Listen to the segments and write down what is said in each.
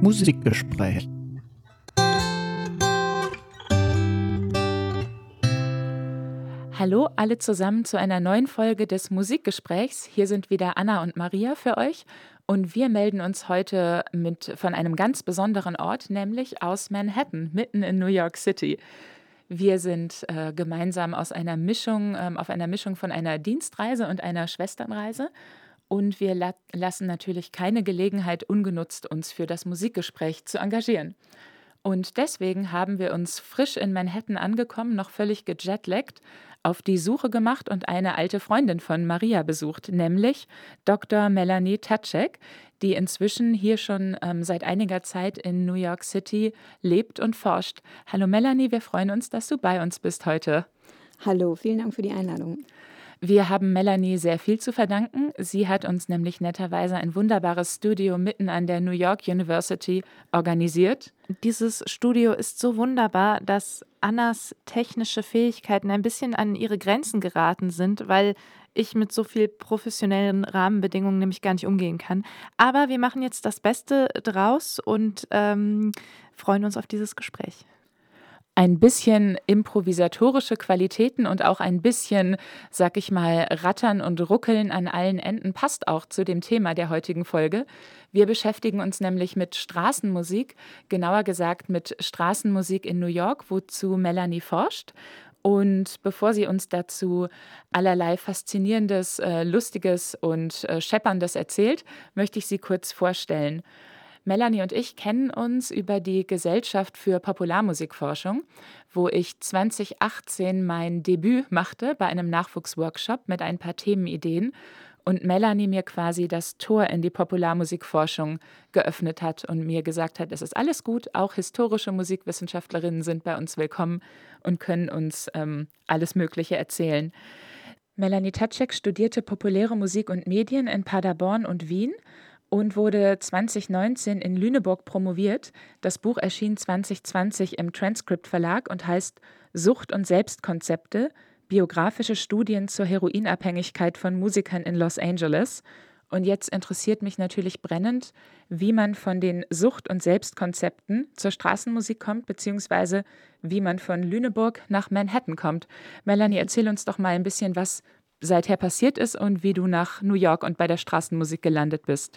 Musikgespräch. Hallo alle zusammen zu einer neuen Folge des Musikgesprächs. Hier sind wieder Anna und Maria für euch und wir melden uns heute von einem ganz besonderen Ort, nämlich aus Manhattan, mitten in New York City. Wir sind gemeinsam auf einer Mischung von einer Dienstreise und einer Schwesternreise. Und wir lassen natürlich keine Gelegenheit ungenutzt, uns für das Musikgespräch zu engagieren. Und deswegen haben wir uns frisch in Manhattan angekommen, noch völlig gejetlaggt, auf die Suche gemacht und eine alte Freundin von Maria besucht, nämlich Dr. Melanie Tatschek, die inzwischen hier schon seit einiger Zeit in New York City lebt und forscht. Hallo Melanie, wir freuen uns, dass du bei uns bist heute. Hallo, vielen Dank für die Einladung. Wir haben Melanie sehr viel zu verdanken. Sie hat uns nämlich netterweise ein wunderbares Studio mitten an der New York University organisiert. Dieses Studio ist so wunderbar, dass Annas technische Fähigkeiten ein bisschen an ihre Grenzen geraten sind, weil ich mit so viel professionellen Rahmenbedingungen nämlich gar nicht umgehen kann. Aber wir machen jetzt das Beste draus und freuen uns auf dieses Gespräch. Ein bisschen improvisatorische Qualitäten und auch ein bisschen, sag ich mal, Rattern und Ruckeln an allen Enden passt auch zu dem Thema der heutigen Folge. Wir beschäftigen uns nämlich mit Straßenmusik, genauer gesagt mit Straßenmusik in New York, wozu Melanie forscht. Und bevor sie uns dazu allerlei Faszinierendes, Lustiges und Schepperndes erzählt, möchte ich sie kurz vorstellen. Melanie und ich kennen uns über die Gesellschaft für Popularmusikforschung, wo ich 2018 mein Debüt machte bei einem Nachwuchsworkshop mit ein paar Themenideen und Melanie mir quasi das Tor in die Popularmusikforschung geöffnet hat und mir gesagt hat, es ist alles gut, auch historische Musikwissenschaftlerinnen sind bei uns willkommen und können uns alles Mögliche erzählen. Melanie Tatschek studierte populäre Musik und Medien in Paderborn und Wien und wurde 2019 in Lüneburg promoviert. Das Buch erschien 2020 im Transcript Verlag und heißt Sucht und Selbstkonzepte, biografische Studien zur Heroinabhängigkeit von Musikern in Los Angeles. Und jetzt interessiert mich natürlich brennend, wie man von den Sucht- und Selbstkonzepten zur Straßenmusik kommt, beziehungsweise wie man von Lüneburg nach Manhattan kommt. Melanie, erzähl uns doch mal ein bisschen, was seither passiert ist und wie du nach New York und bei der Straßenmusik gelandet bist.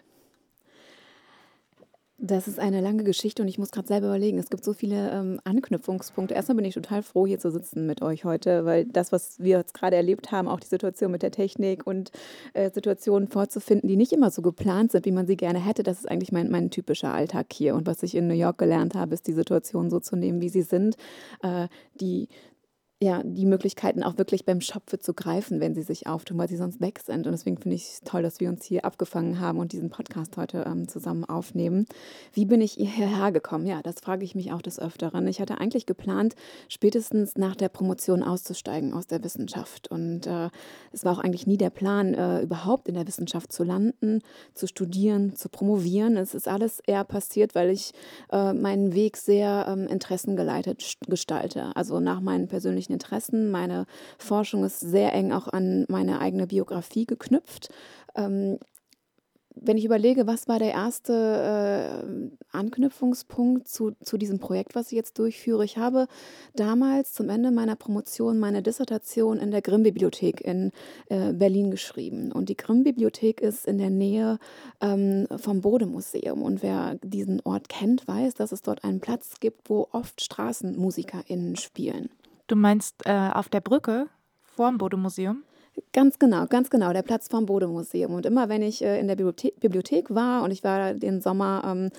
Das ist eine lange Geschichte und ich muss gerade selber überlegen, es gibt so viele Anknüpfungspunkte. Erstmal bin ich total froh, hier zu sitzen mit euch heute, weil das, was wir jetzt gerade erlebt haben, auch die Situation mit der Technik und Situationen vorzufinden, die nicht immer so geplant sind, wie man sie gerne hätte, das ist eigentlich mein typischer Alltag hier. Und was ich in New York gelernt habe, ist die Situation so zu nehmen, wie sie sind, die Möglichkeiten auch wirklich beim Schopfe zu greifen, wenn sie sich auftun, weil sie sonst weg sind. Und deswegen finde ich es toll, dass wir uns hier abgefangen haben und diesen Podcast heute zusammen aufnehmen. Wie bin ich hierher gekommen? Ja, das frage ich mich auch des Öfteren. Ich hatte eigentlich geplant, spätestens nach der Promotion auszusteigen aus der Wissenschaft. Und es war auch eigentlich nie der Plan, überhaupt in der Wissenschaft zu landen, zu studieren, zu promovieren. Es ist alles eher passiert, weil ich meinen Weg sehr interessengeleitet gestalte. Also nach meinen persönlichen Interessen. Meine Forschung ist sehr eng auch an meine eigene Biografie geknüpft. Wenn ich überlege, was war der erste Anknüpfungspunkt zu diesem Projekt, was ich jetzt durchführe? Ich habe damals zum Ende meiner Promotion meine Dissertation in der Grimm-Bibliothek in Berlin geschrieben. Und die Grimm-Bibliothek ist in der Nähe vom Bode-Museum. Und wer diesen Ort kennt, weiß, dass es dort einen Platz gibt, wo oft StraßenmusikerInnen spielen. Du meinst auf der Brücke vorm Bode-Museum? Ganz genau, der Platz vorm Bode-Museum. Und immer wenn ich in der Bibliothek war und ich war den Sommer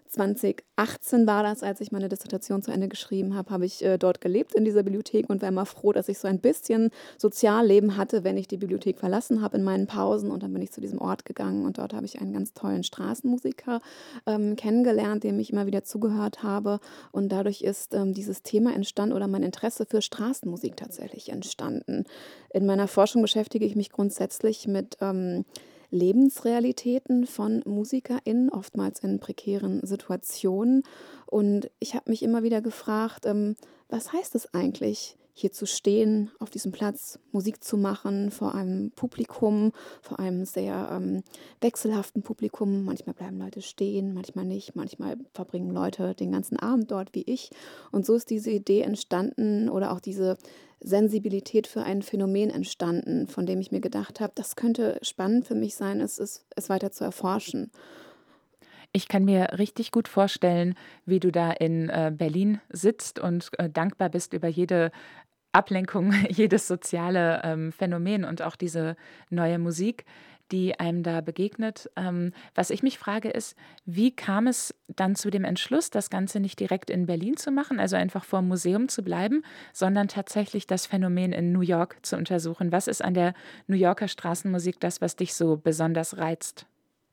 2018 war das, als ich meine Dissertation zu Ende geschrieben habe, habe ich dort gelebt in dieser Bibliothek und war immer froh, dass ich so ein bisschen Sozialleben hatte, wenn ich die Bibliothek verlassen habe in meinen Pausen. Und dann bin ich zu diesem Ort gegangen und dort habe ich einen ganz tollen Straßenmusiker kennengelernt, dem ich immer wieder zugehört habe. Und dadurch ist dieses Thema entstanden oder mein Interesse für Straßenmusik tatsächlich entstanden. In meiner Forschung beschäftige ich mich grundsätzlich mit Lebensrealitäten von MusikerInnen, oftmals in prekären Situationen. Und ich habe mich immer wieder gefragt, was heißt es eigentlich, hier zu stehen, auf diesem Platz Musik zu machen, vor einem Publikum, vor einem sehr wechselhaften Publikum. Manchmal bleiben Leute stehen, manchmal nicht. Manchmal verbringen Leute den ganzen Abend dort wie ich. Und so ist diese Idee entstanden oder auch diese Sensibilität für ein Phänomen entstanden, von dem ich mir gedacht habe, das könnte spannend für mich sein, es weiter zu erforschen. Ich kann mir richtig gut vorstellen, wie du da in Berlin sitzt und dankbar bist über jede Ablenkung, jedes soziale Phänomen und auch diese neue Musik, die einem da begegnet. Was ich mich frage, ist, wie kam es dann zu dem Entschluss, das Ganze nicht direkt in Berlin zu machen, also einfach vor dem Museum zu bleiben, sondern tatsächlich das Phänomen in New York zu untersuchen? Was ist an der New Yorker Straßenmusik das, was dich so besonders reizt?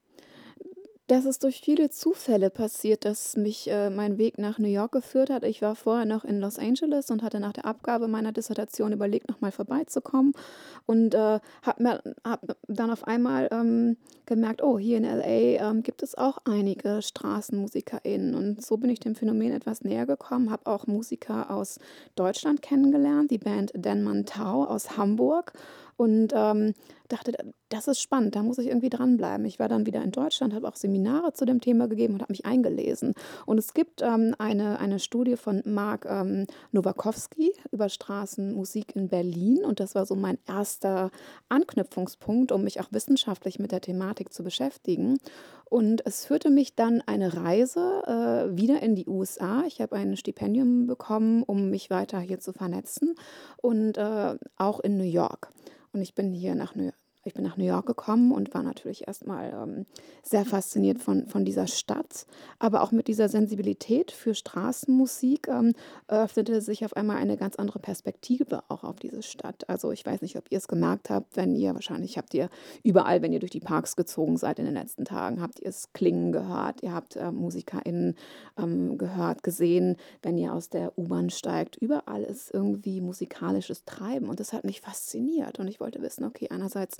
Das ist durch viele Zufälle passiert, dass mich mein Weg nach New York geführt hat. Ich war vorher noch in Los Angeles und hatte nach der Abgabe meiner Dissertation überlegt, noch mal vorbeizukommen und hab dann auf einmal gemerkt, oh, hier in LA gibt es auch einige StraßenmusikerInnen. Und so bin ich dem Phänomen etwas näher gekommen, habe auch Musiker aus Deutschland kennengelernt, die Band Dan Mantau aus Hamburg. Und dachte, das ist spannend, da muss ich irgendwie dranbleiben. Ich war dann wieder in Deutschland, habe auch Seminare zu dem Thema gegeben und habe mich eingelesen. Und es gibt eine Studie von Mark Nowakowski über Straßenmusik in Berlin. Und das war so mein erster Anknüpfungspunkt, um mich auch wissenschaftlich mit der Thematik zu beschäftigen. Und es führte mich dann eine Reise wieder in die USA. Ich habe ein Stipendium bekommen, um mich weiter hier zu vernetzen und auch in New York. Und ich bin nach New York gekommen und war natürlich erstmal sehr fasziniert von dieser Stadt, aber auch mit dieser Sensibilität für Straßenmusik eröffnete sich auf einmal eine ganz andere Perspektive auch auf diese Stadt. Also ich weiß nicht, ob ihr es gemerkt habt, wahrscheinlich habt ihr überall, wenn ihr durch die Parks gezogen seid in den letzten Tagen, habt ihr es klingen gehört, ihr habt MusikerInnen gehört, gesehen, wenn ihr aus der U-Bahn steigt. Überall ist irgendwie musikalisches Treiben und das hat mich fasziniert und ich wollte wissen, okay, einerseits,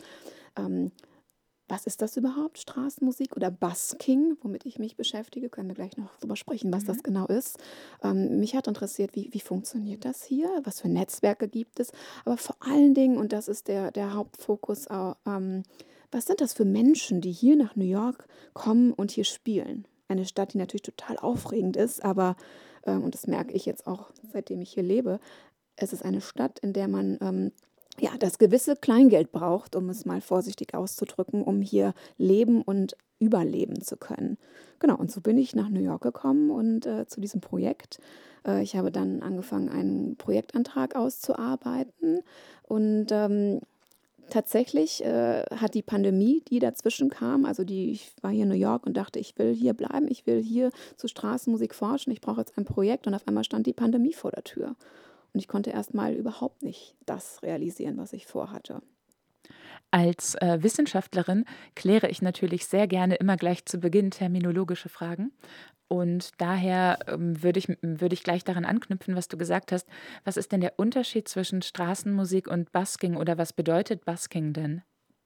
was ist das überhaupt, Straßenmusik oder Busking, womit ich mich beschäftige? Können wir gleich noch drüber sprechen, was das genau ist. Mich hat interessiert, wie funktioniert das hier? Was für Netzwerke gibt es? Aber vor allen Dingen, und das ist der Hauptfokus, was sind das für Menschen, die hier nach New York kommen und hier spielen? Eine Stadt, die natürlich total aufregend ist, aber, und das merke ich jetzt auch, seitdem ich hier lebe, es ist eine Stadt, in der man ja, das gewisse Kleingeld braucht, um es mal vorsichtig auszudrücken, um hier leben und überleben zu können. Genau, und so bin ich nach New York gekommen und zu diesem Projekt. Ich habe dann angefangen, einen Projektantrag auszuarbeiten und tatsächlich hat die Pandemie, die dazwischen kam, ich war hier in New York und dachte, ich will hier bleiben, ich will hier zu Straßenmusik forschen, ich brauche jetzt ein Projekt und auf einmal stand die Pandemie vor der Tür. Und ich konnte erst mal überhaupt nicht das realisieren, was ich vorhatte. Als Wissenschaftlerin kläre ich natürlich sehr gerne immer gleich zu Beginn terminologische Fragen. Und daher würde ich gleich daran anknüpfen, was du gesagt hast. Was ist denn der Unterschied zwischen Straßenmusik und Busking oder was bedeutet Busking denn?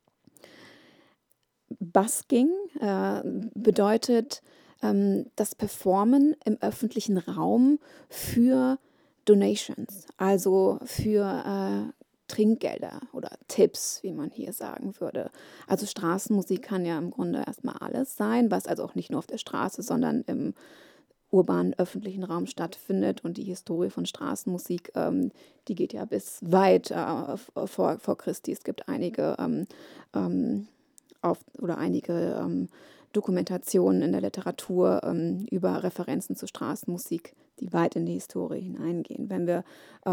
Busking bedeutet das Performen im öffentlichen Raum für Donations, also für Trinkgelder oder Tipps, wie man hier sagen würde. Also Straßenmusik kann ja im Grunde erstmal alles sein, was also auch nicht nur auf der Straße, sondern im urbanen öffentlichen Raum stattfindet. Und die Historie von Straßenmusik, die geht ja bis weit vor Christi. Es gibt ähm, einige Dokumentationen in der Literatur über Referenzen zu Straßenmusik, die weit in die Historie hineingehen. Wenn wir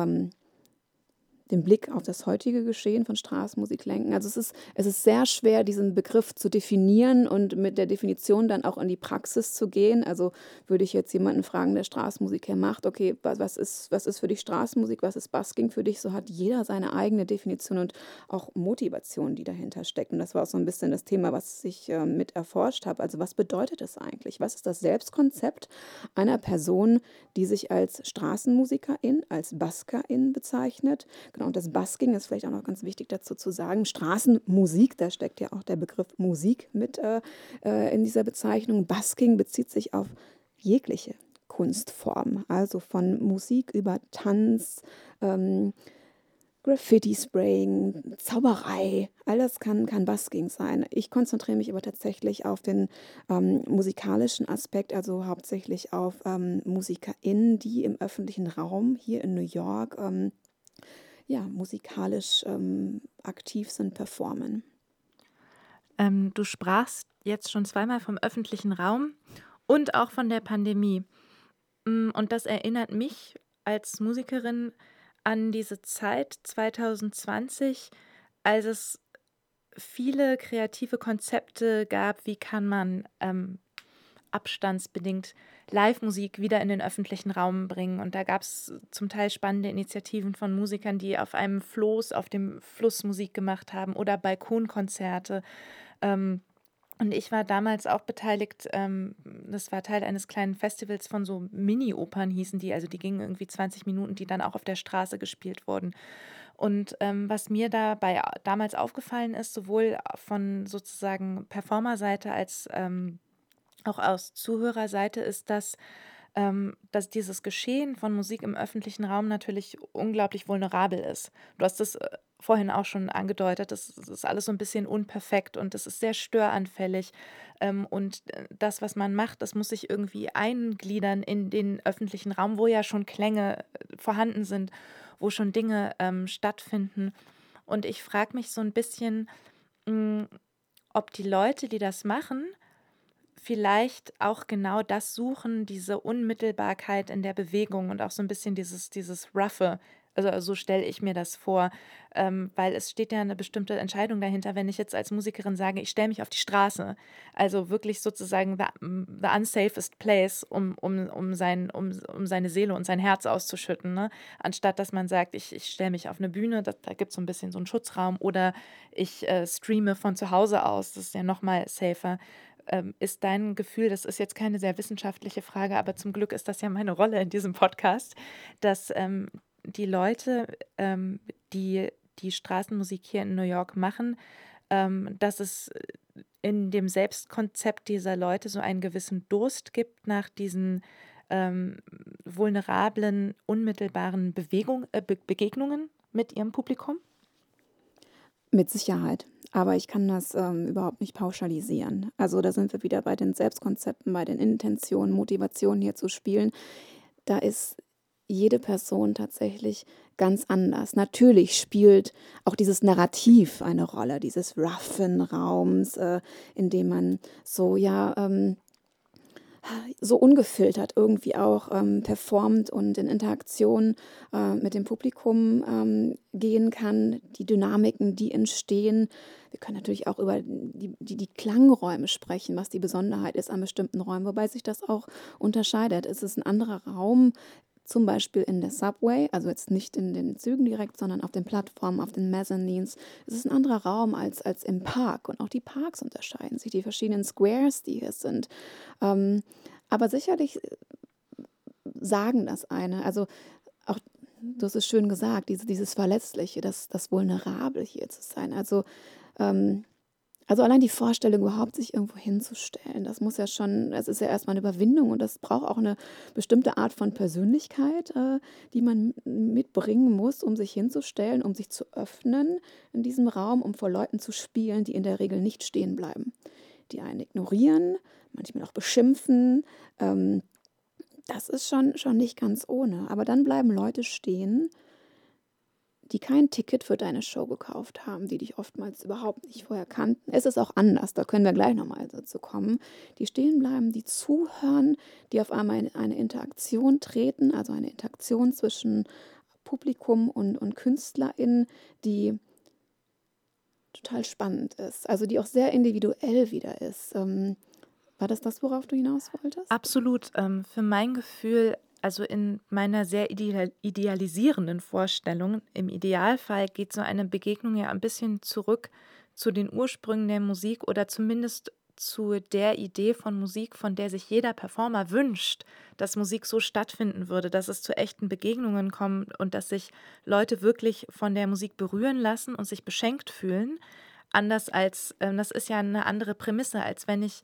den Blick auf das heutige Geschehen von Straßenmusik lenken. Also es ist sehr schwer, diesen Begriff zu definieren und mit der Definition dann auch in die Praxis zu gehen. Also würde ich jetzt jemanden fragen, der Straßenmusiker macht, okay, was ist für dich Straßenmusik, was ist Busking für dich? So hat jeder seine eigene Definition und auch Motivation, die dahinter steckt. Und das war auch so ein bisschen das Thema, was ich mit erforscht habe. Also was bedeutet es eigentlich? Was ist das Selbstkonzept einer Person, die sich als Straßenmusikerin, als Buskerin bezeichnet? Genau, und das Busking ist vielleicht auch noch ganz wichtig dazu zu sagen. Straßenmusik, da steckt ja auch der Begriff Musik mit in dieser Bezeichnung. Busking bezieht sich auf jegliche Kunstform, also von Musik über Tanz, ähm, Graffiti-Spraying, Zauberei, alles kann Busking sein. Ich konzentriere mich aber tatsächlich auf den musikalischen Aspekt, also hauptsächlich auf MusikerInnen, die im öffentlichen Raum hier in New York ja, musikalisch aktiv sind, performen. Du sprachst jetzt schon zweimal vom öffentlichen Raum und auch von der Pandemie. Und das erinnert mich als Musikerin an diese Zeit 2020, als es viele kreative Konzepte gab, wie kann man abstandsbedingt Live-Musik wieder in den öffentlichen Raum bringen. Und da gab es zum Teil spannende Initiativen von Musikern, die auf einem Floß, auf dem Fluss Musik gemacht haben oder Balkonkonzerte. Ähm, und ich war damals auch beteiligt, das war Teil eines kleinen Festivals von so Mini-Opern hießen die, also die gingen irgendwie 20 Minuten, die dann auch auf der Straße gespielt wurden. Und was mir dabei damals aufgefallen ist, sowohl von sozusagen Performerseite als auch aus Zuhörerseite, ist, dass dieses Geschehen von Musik im öffentlichen Raum natürlich unglaublich vulnerabel ist. Du hast es vorhin auch schon angedeutet, das ist alles so ein bisschen unperfekt und es ist sehr störanfällig. Und das, was man macht, das muss sich irgendwie eingliedern in den öffentlichen Raum, wo ja schon Klänge vorhanden sind, wo schon Dinge stattfinden. Und ich frage mich so ein bisschen, mh, ob die Leute, die das machen, vielleicht auch genau das suchen, diese Unmittelbarkeit in der Bewegung und auch so ein bisschen dieses Roughe. Also so stelle ich mir das vor, weil es steht ja eine bestimmte Entscheidung dahinter, wenn ich jetzt als Musikerin sage, ich stelle mich auf die Straße, also wirklich sozusagen the unsafest place, um seine Seele und sein Herz auszuschütten, ne? Anstatt dass man sagt, ich stelle mich auf eine Bühne, da gibt es so ein bisschen so einen Schutzraum oder ich streame von zu Hause aus, das ist ja nochmal safer. Ist dein Gefühl, das ist jetzt keine sehr wissenschaftliche Frage, aber zum Glück ist das ja meine Rolle in diesem Podcast, dass die Leute, die die Straßenmusik hier in New York machen, dass es in dem Selbstkonzept dieser Leute so einen gewissen Durst gibt nach diesen vulnerablen, unmittelbaren Begegnungen mit ihrem Publikum? Mit Sicherheit. Aber ich kann das überhaupt nicht pauschalisieren. Also da sind wir wieder bei den Selbstkonzepten, bei den Intentionen, Motivationen hier zu spielen. Da ist jede Person tatsächlich ganz anders. Natürlich spielt auch dieses Narrativ eine Rolle, dieses roughen Raums, in dem man so, ja, so ungefiltert irgendwie auch performt und in Interaktion mit dem Publikum gehen kann, die Dynamiken, die entstehen. Wir können natürlich auch über die Klangräume sprechen, was die Besonderheit ist an bestimmten Räumen, wobei sich das auch unterscheidet. Es ist ein anderer Raum, zum Beispiel in der Subway, also jetzt nicht in den Zügen direkt, sondern auf den Plattformen, auf den Mezzanines. Es ist ein anderer Raum als im Park. Und auch die Parks unterscheiden sich, die verschiedenen Squares, die hier sind. Aber sicherlich sagen das eine. Also auch, du hast es schön gesagt, dieses Verletzliche, das Vulnerable hier zu sein. Also allein die Vorstellung, überhaupt sich irgendwo hinzustellen, das ist ja erstmal eine Überwindung und das braucht auch eine bestimmte Art von Persönlichkeit, die man mitbringen muss, um sich hinzustellen, um sich zu öffnen in diesem Raum, um vor Leuten zu spielen, die in der Regel nicht stehen bleiben, die einen ignorieren, manchmal auch beschimpfen. Das ist schon nicht ganz ohne. Aber dann bleiben Leute stehen, die kein Ticket für deine Show gekauft haben, die dich oftmals überhaupt nicht vorher kannten. Es ist auch anders, da können wir gleich nochmal dazu kommen. Die stehen bleiben, die zuhören, die auf einmal in eine Interaktion treten, also eine Interaktion zwischen Publikum und KünstlerInnen, die total spannend ist, also die auch sehr individuell wieder ist. War das, worauf du hinaus wolltest? Absolut. Für mein Gefühl, also in meiner sehr idealisierenden Vorstellung, im Idealfall geht so eine Begegnung ja ein bisschen zurück zu den Ursprüngen der Musik oder zumindest zu der Idee von Musik, von der sich jeder Performer wünscht, dass Musik so stattfinden würde, dass es zu echten Begegnungen kommt und dass sich Leute wirklich von der Musik berühren lassen und sich beschenkt fühlen. Anders als, das ist ja eine andere Prämisse, als wenn ich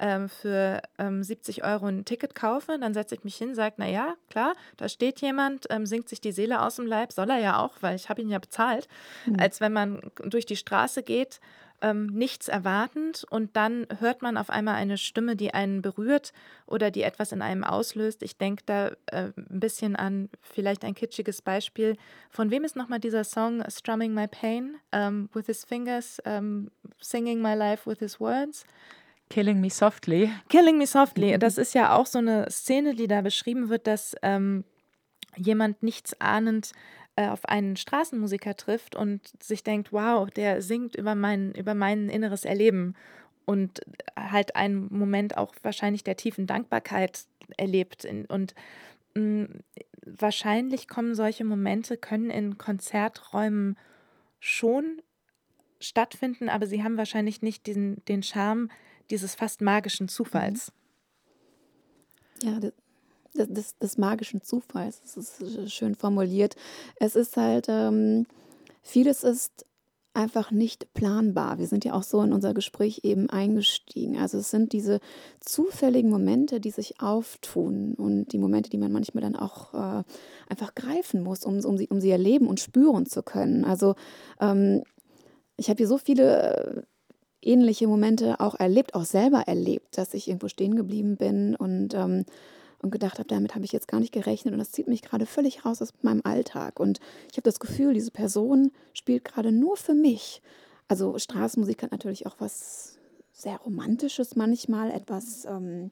für 70 € ein Ticket kaufe, dann setze ich mich hin, sage, naja, klar, da steht jemand, singt sich die Seele aus dem Leib, soll er ja auch, weil ich habe ihn ja bezahlt, als wenn man durch die Straße geht, nichts erwartend und dann hört man auf einmal eine Stimme, die einen berührt oder die etwas in einem auslöst. Ich denke da ein bisschen an vielleicht ein kitschiges Beispiel. Von wem ist nochmal dieser Song Strumming My Pain, with his fingers, singing my life with his words? Killing Me Softly. Killing Me Softly. Das ist ja auch so eine Szene, die da beschrieben wird, dass jemand nichts ahnend auf einen Straßenmusiker trifft und sich denkt, wow, der singt über mein inneres Erleben und halt einen Moment auch wahrscheinlich der tiefen Dankbarkeit erlebt. Und wahrscheinlich können in Konzerträumen schon stattfinden, aber sie haben wahrscheinlich nicht den Charme dieses fast magischen Zufalls. Ja, des magischen Zufalls, das ist schön formuliert. Es ist halt, vieles ist einfach nicht planbar. Wir sind ja auch so in unser Gespräch eben eingestiegen. Also es sind diese zufälligen Momente, die sich auftun und die Momente, die man manchmal dann auch einfach greifen muss, um sie erleben und spüren zu können. Also ich habe hier so viele ähnliche Momente auch erlebt, auch selber erlebt, dass ich irgendwo stehen geblieben bin und gedacht habe, damit habe ich jetzt gar nicht gerechnet und das zieht mich gerade völlig raus aus meinem Alltag. Und ich habe das Gefühl, diese Person spielt gerade nur für mich. Also Straßenmusik hat natürlich auch was sehr Romantisches manchmal, etwas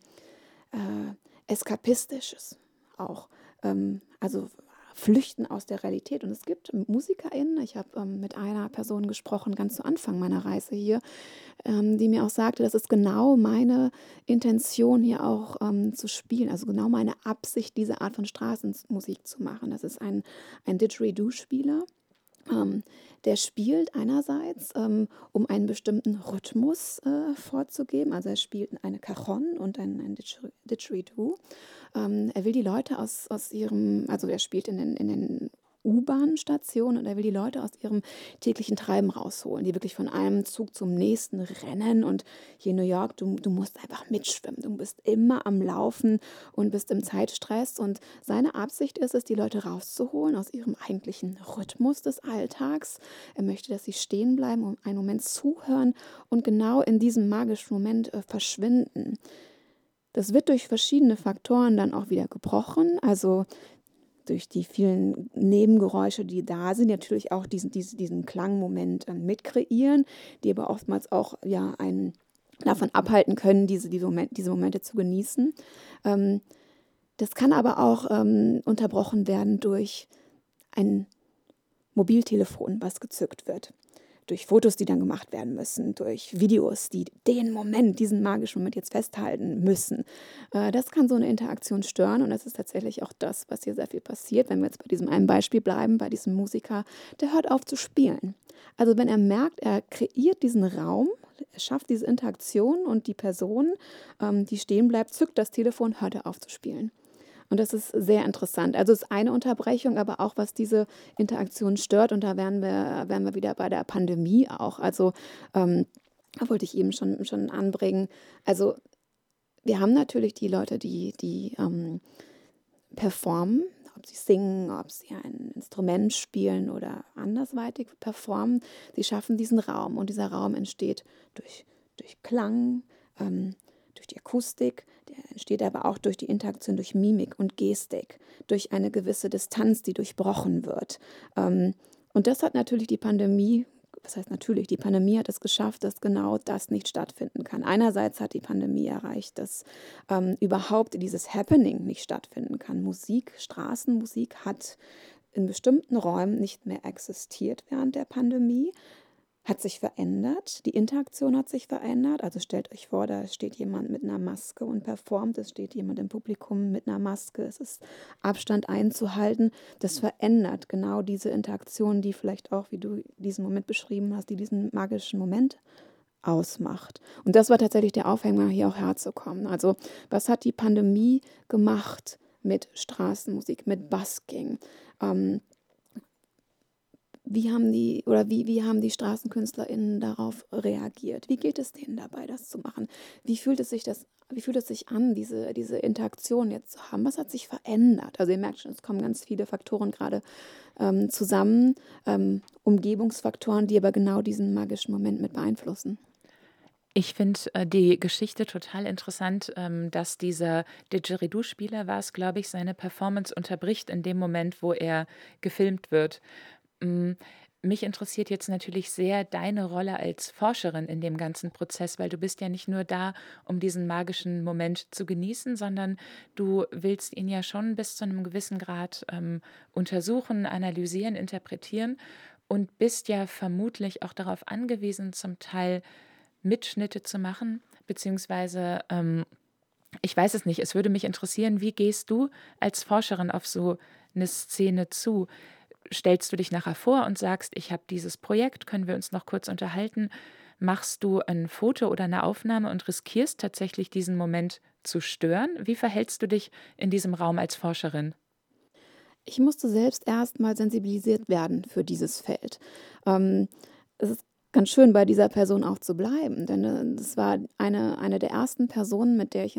Eskapistisches auch. Also Flüchten aus der Realität. Und es gibt MusikerInnen, ich habe mit einer Person gesprochen, ganz zu Anfang meiner Reise hier, die mir auch sagte, das ist genau meine Intention hier auch zu spielen, also genau meine Absicht, diese Art von Straßenmusik zu machen. Das ist ein Didgeridoo-Spieler. Der spielt einerseits, um einen bestimmten Rhythmus vorzugeben, also er spielt eine Cajon und ein Didgeridoo. Er will die Leute aus ihrem, also er spielt in den U-Bahn-Stationen und er will die Leute aus ihrem täglichen Treiben rausholen, die wirklich von einem Zug zum nächsten rennen. Und hier in New York, du musst einfach mitschwimmen. Du bist immer am Laufen und bist im Zeitstress. Und seine Absicht ist es, die Leute rauszuholen aus ihrem eigentlichen Rhythmus des Alltags. Er möchte, dass sie stehen bleiben und einen Moment zuhören und genau in diesem magischen Moment verschwinden. Das wird durch verschiedene Faktoren dann auch wieder gebrochen. Also durch die vielen Nebengeräusche, die da sind, natürlich auch diesen Klangmoment mitkreieren, die aber oftmals auch ja einen davon abhalten können, diese Momente zu genießen. Das kann aber auch unterbrochen werden durch ein Mobiltelefon, was gezückt wird. Durch Fotos, die dann gemacht werden müssen, durch Videos, die diesen magischen Moment jetzt festhalten müssen. Das kann so eine Interaktion stören und das ist tatsächlich auch das, was hier sehr viel passiert. Wenn wir jetzt bei diesem einen Beispiel bleiben, bei diesem Musiker, der hört auf zu spielen. Also wenn er merkt, er kreiert diesen Raum, er schafft diese Interaktion und die Person, die stehen bleibt, zückt das Telefon, hört er auf zu spielen. Und das ist sehr interessant. Also es ist eine Unterbrechung, aber auch was diese Interaktion stört. Und da wären wir wieder bei der Pandemie auch. Also da wollte ich eben schon anbringen. Also wir haben natürlich die Leute, die performen, ob sie singen, ob sie ein Instrument spielen oder andersweitig performen. Sie schaffen diesen Raum und dieser Raum entsteht durch Klang, durch die Akustik, der entsteht aber auch durch die Interaktion, durch Mimik und Gestik, durch eine gewisse Distanz, die durchbrochen wird. Und das hat natürlich die Pandemie hat es geschafft, dass genau das nicht stattfinden kann. Einerseits hat die Pandemie erreicht, dass überhaupt dieses Happening nicht stattfinden kann. Straßenmusik hat in bestimmten Räumen nicht mehr existiert während der Pandemie. Hat sich verändert, die Interaktion hat sich verändert. Also stellt euch vor, da steht jemand mit einer Maske und performt, es steht jemand im Publikum mit einer Maske, es ist Abstand einzuhalten. Das verändert genau diese Interaktion, die vielleicht auch, wie du diesen Moment beschrieben hast, die diesen magischen Moment ausmacht. Und das war tatsächlich der Aufhänger, hier auch herzukommen. Also was hat die Pandemie gemacht mit Straßenmusik, mit Busking? wie haben die StraßenkünstlerInnen darauf reagiert? Wie geht es denen dabei, das zu machen? Wie fühlt es sich an, diese Interaktion jetzt zu haben? Was hat sich verändert? Also ihr merkt schon, es kommen ganz viele Faktoren gerade zusammen, Umgebungsfaktoren, die aber genau diesen magischen Moment mit beeinflussen. Ich finde die Geschichte total interessant, dass dieser Didgeridoo-Spieler war es, glaube ich, seine Performance unterbricht in dem Moment, wo er gefilmt wird. Mm, Mich interessiert jetzt natürlich sehr deine Rolle als Forscherin in dem ganzen Prozess, weil du bist ja nicht nur da, um diesen magischen Moment zu genießen, sondern du willst ihn ja schon bis zu einem gewissen Grad untersuchen, analysieren, interpretieren und bist ja vermutlich auch darauf angewiesen, zum Teil Mitschnitte zu machen, beziehungsweise ich weiß es nicht, es würde mich interessieren, wie gehst du als Forscherin auf so eine Szene zu? Stellst du dich nachher vor und sagst, ich habe dieses Projekt, können wir uns noch kurz unterhalten? Machst du ein Foto oder eine Aufnahme und riskierst tatsächlich diesen Moment zu stören? Wie verhältst du dich in diesem Raum als Forscherin? Ich musste selbst erst mal sensibilisiert werden für dieses Feld. Ähm, Es ist ganz schön, bei dieser Person auch zu bleiben, denn das war eine der ersten Personen, mit der ich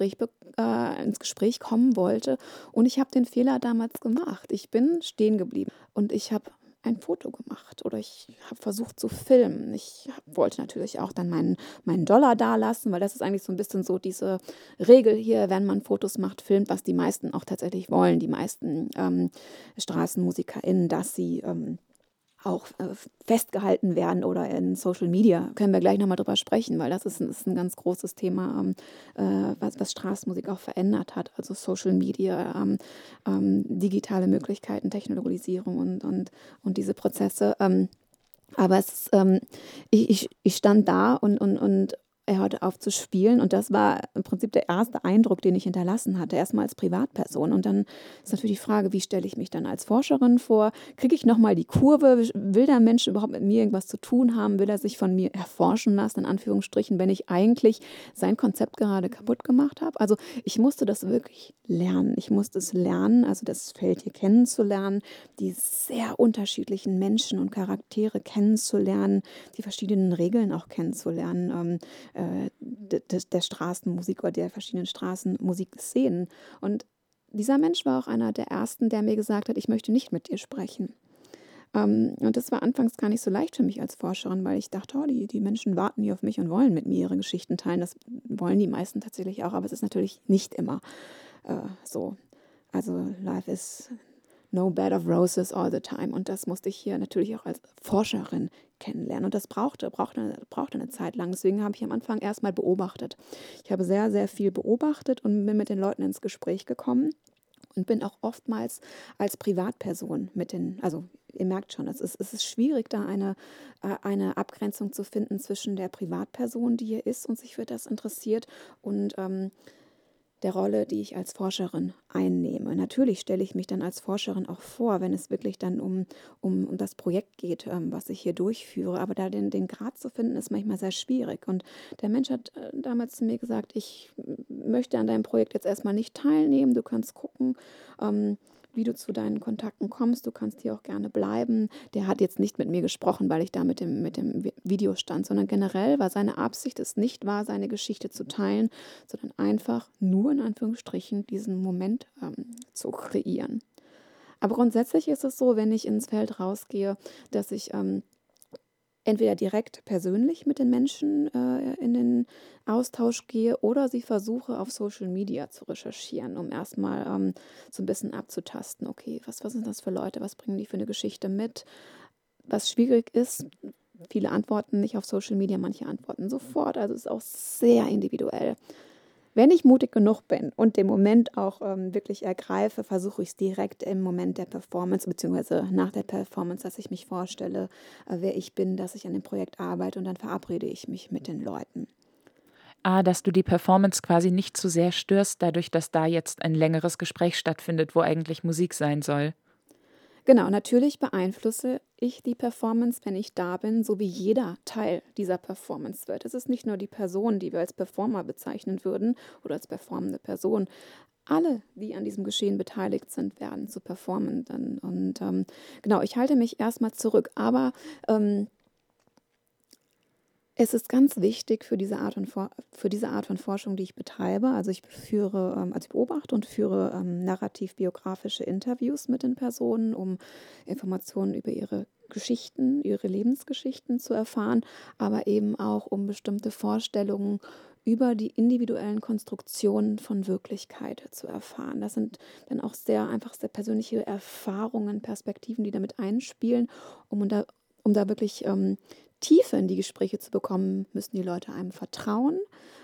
ins Gespräch kommen wollte. Und ich habe den Fehler damals gemacht. Ich bin stehen geblieben und ich habe ein Foto gemacht oder ich habe versucht zu filmen. Wollte natürlich auch dann meinen Dollar dalassen, weil das ist eigentlich so ein bisschen so diese Regel hier, wenn man Fotos macht, filmt, was die meisten auch tatsächlich wollen, die meisten StraßenmusikerInnen, dass sie auch festgehalten werden oder in Social Media. Können wir gleich nochmal drüber sprechen, weil das ist ein ganz großes Thema, was Straßenmusik auch verändert hat. Also Social Media, digitale Möglichkeiten, Technologisierung und diese Prozesse. Aber ich stand da und er hörte auf zu spielen und das war im Prinzip der erste Eindruck, den ich hinterlassen hatte, erstmal als Privatperson. Und dann ist natürlich die Frage, wie stelle ich mich dann als Forscherin vor? Kriege ich nochmal die Kurve? Will der Mensch überhaupt mit mir irgendwas zu tun haben? Will er sich von mir erforschen lassen, in Anführungsstrichen, wenn ich eigentlich sein Konzept gerade kaputt gemacht habe? Also ich musste das wirklich lernen. Ich musste es lernen, also das Feld hier kennenzulernen, die sehr unterschiedlichen Menschen und Charaktere kennenzulernen, die verschiedenen Regeln auch kennenzulernen, der Straßenmusik oder der verschiedenen Straßenmusikszenen. Und dieser Mensch war auch einer der ersten, der mir gesagt hat, ich möchte nicht mit dir sprechen. Und das war anfangs gar nicht so leicht für mich als Forscherin, weil ich dachte, oh, die Menschen warten hier auf mich und wollen mit mir ihre Geschichten teilen. Das wollen die meisten tatsächlich auch, aber es ist natürlich nicht immer so. Also life is no bed of roses all the time. Und das musste ich hier natürlich auch als Forscherin kennenlernen. Und das brauchte eine Zeit lang. Deswegen habe ich am Anfang erstmal beobachtet. Ich habe sehr, sehr viel beobachtet und bin mit den Leuten ins Gespräch gekommen und bin auch oftmals als Privatperson also ihr merkt schon, es ist schwierig, da eine Abgrenzung zu finden zwischen der Privatperson, die hier ist und sich für das interessiert, und der Rolle, die ich als Forscherin einnehme. Natürlich stelle ich mich dann als Forscherin auch vor, wenn es wirklich dann um das Projekt geht, was ich hier durchführe. Aber da den Grad zu finden, ist manchmal sehr schwierig. Und der Mensch hat damals zu mir gesagt, ich möchte an deinem Projekt jetzt erstmal nicht teilnehmen. Du kannst gucken, wie du zu deinen Kontakten kommst. Du kannst hier auch gerne bleiben. Der hat jetzt nicht mit mir gesprochen, weil ich da mit dem Video stand, sondern generell war seine Absicht, es nicht war, seine Geschichte zu teilen, sondern einfach nur in Anführungsstrichen diesen Moment zu kreieren. Aber grundsätzlich ist es so, wenn ich ins Feld rausgehe, dass ich entweder direkt persönlich mit den Menschen in den Austausch gehe oder sie versuche, auf Social Media zu recherchieren, um erstmal so ein bisschen abzutasten, okay, was sind das für Leute, was bringen die für eine Geschichte mit? Was schwierig ist, viele antworten nicht auf Social Media, manche antworten sofort, also es ist auch sehr individuell. Wenn ich mutig genug bin und den Moment auch wirklich ergreife, versuche ich es direkt im Moment der Performance, beziehungsweise nach der Performance, dass ich mich vorstelle, wer ich bin, dass ich an dem Projekt arbeite, und dann verabrede ich mich mit den Leuten. Dass du die Performance quasi nicht zu sehr störst, dadurch, dass da jetzt ein längeres Gespräch stattfindet, wo eigentlich Musik sein soll. Genau, natürlich beeinflusse ich die Performance, wenn ich da bin, so wie jeder Teil dieser Performance wird. Es ist nicht nur die Person, die wir als Performer bezeichnen würden oder als performende Person. alle, die an diesem Geschehen beteiligt sind, werden zu performen. Und genau, ich halte mich erstmal zurück, aber es ist ganz wichtig für diese Art von Forschung, die ich betreibe. Also ich beobachte und führe narrativ-biografische Interviews mit den Personen, um Informationen über ihre Geschichten, ihre Lebensgeschichten zu erfahren, aber eben auch um bestimmte Vorstellungen über die individuellen Konstruktionen von Wirklichkeit zu erfahren. Das sind dann auch sehr persönliche Erfahrungen, Perspektiven, die damit einspielen, um da wirklich Tiefe in die Gespräche zu bekommen, müssen die Leute einem vertrauen.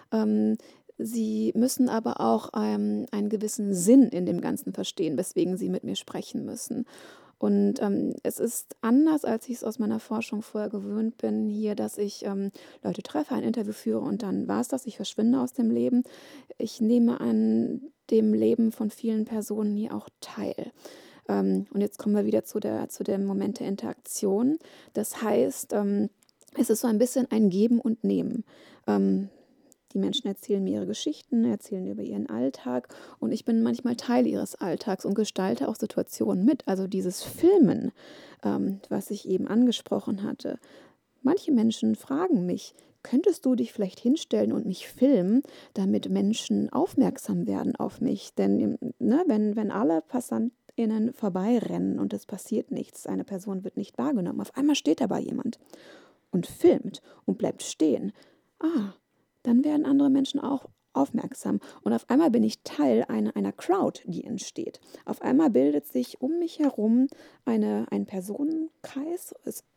Sie müssen aber auch einen gewissen Sinn in dem Ganzen verstehen, weswegen sie mit mir sprechen müssen. Und es ist anders, als ich es aus meiner Forschung vorher gewöhnt bin, hier, dass ich Leute treffe, ein Interview führe und dann war es das, ich verschwinde aus dem Leben. Ich nehme an dem Leben von vielen Personen hier auch teil. Und jetzt kommen wir wieder zu dem Moment der Interaktion. Das heißt, es ist so ein bisschen ein Geben und Nehmen. Die Menschen erzählen mir ihre Geschichten, erzählen über ihren Alltag und ich bin manchmal Teil ihres Alltags und gestalte auch Situationen mit. Also dieses Filmen, was ich eben angesprochen hatte. Manche Menschen fragen mich, könntest du dich vielleicht hinstellen und mich filmen, damit Menschen aufmerksam werden auf mich? Denn wenn alle PassantInnen vorbeirennen und es passiert nichts, eine Person wird nicht wahrgenommen, auf einmal steht dabei jemand und filmt und bleibt stehen. Dann werden andere Menschen auch aufmerksam. Und auf einmal bin ich Teil einer Crowd, die entsteht. Auf einmal bildet sich um mich herum ein Personenkreis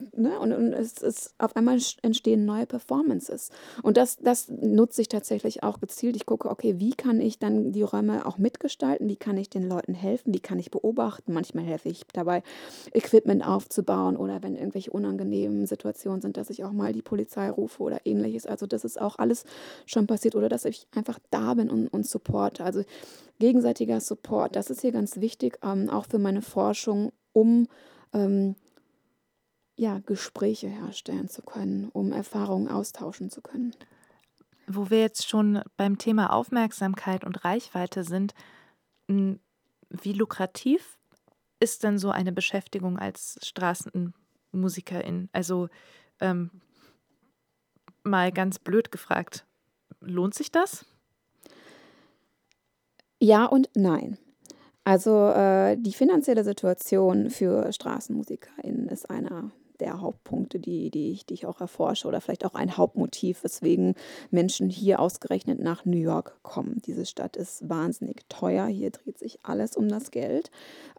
auf einmal entstehen neue Performances. Und das nutze ich tatsächlich auch gezielt. Ich gucke, okay, wie kann ich dann die Räume auch mitgestalten? Wie kann ich den Leuten helfen? Wie kann ich beobachten? Manchmal helfe ich dabei, Equipment aufzubauen oder wenn irgendwelche unangenehmen Situationen sind, dass ich auch mal die Polizei rufe oder ähnliches. Also das ist auch alles schon passiert oder dass ich einfach da bin und supporte. Also gegenseitiger Support, das ist hier ganz wichtig, auch für meine Forschung, um Gespräche herstellen zu können, um Erfahrungen austauschen zu können. Wo wir jetzt schon beim Thema Aufmerksamkeit und Reichweite sind, wie lukrativ ist denn so eine Beschäftigung als Straßenmusikerin? Also mal ganz blöd gefragt, lohnt sich das? Ja und nein. Also die finanzielle Situation für StraßenmusikerInnen ist einer der Hauptpunkte, die ich auch erforsche oder vielleicht auch ein Hauptmotiv, weswegen Menschen hier ausgerechnet nach New York kommen. Diese Stadt ist wahnsinnig teuer, hier dreht sich alles um das Geld.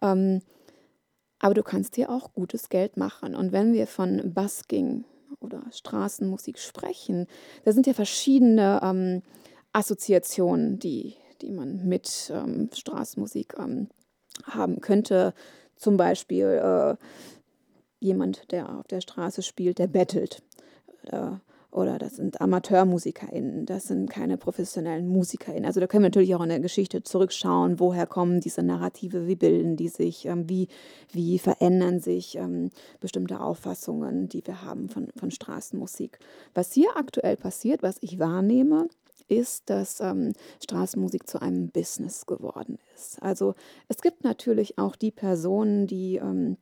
Aber du kannst hier auch gutes Geld machen. Und wenn wir von Busking oder Straßenmusik sprechen, da sind ja verschiedene Assoziationen, die man mit Straßenmusik haben könnte. Zum Beispiel jemand, der auf der Straße spielt, der bettelt. Oder das sind AmateurmusikerInnen, das sind keine professionellen MusikerInnen. Also da können wir natürlich auch in der Geschichte zurückschauen, woher kommen diese Narrative, wie bilden die sich, wie verändern sich bestimmte Auffassungen, die wir haben von Straßenmusik. Was hier aktuell passiert, was ich wahrnehme, ist, dass Straßenmusik zu einem Business geworden ist. Also es gibt natürlich auch die Personen, die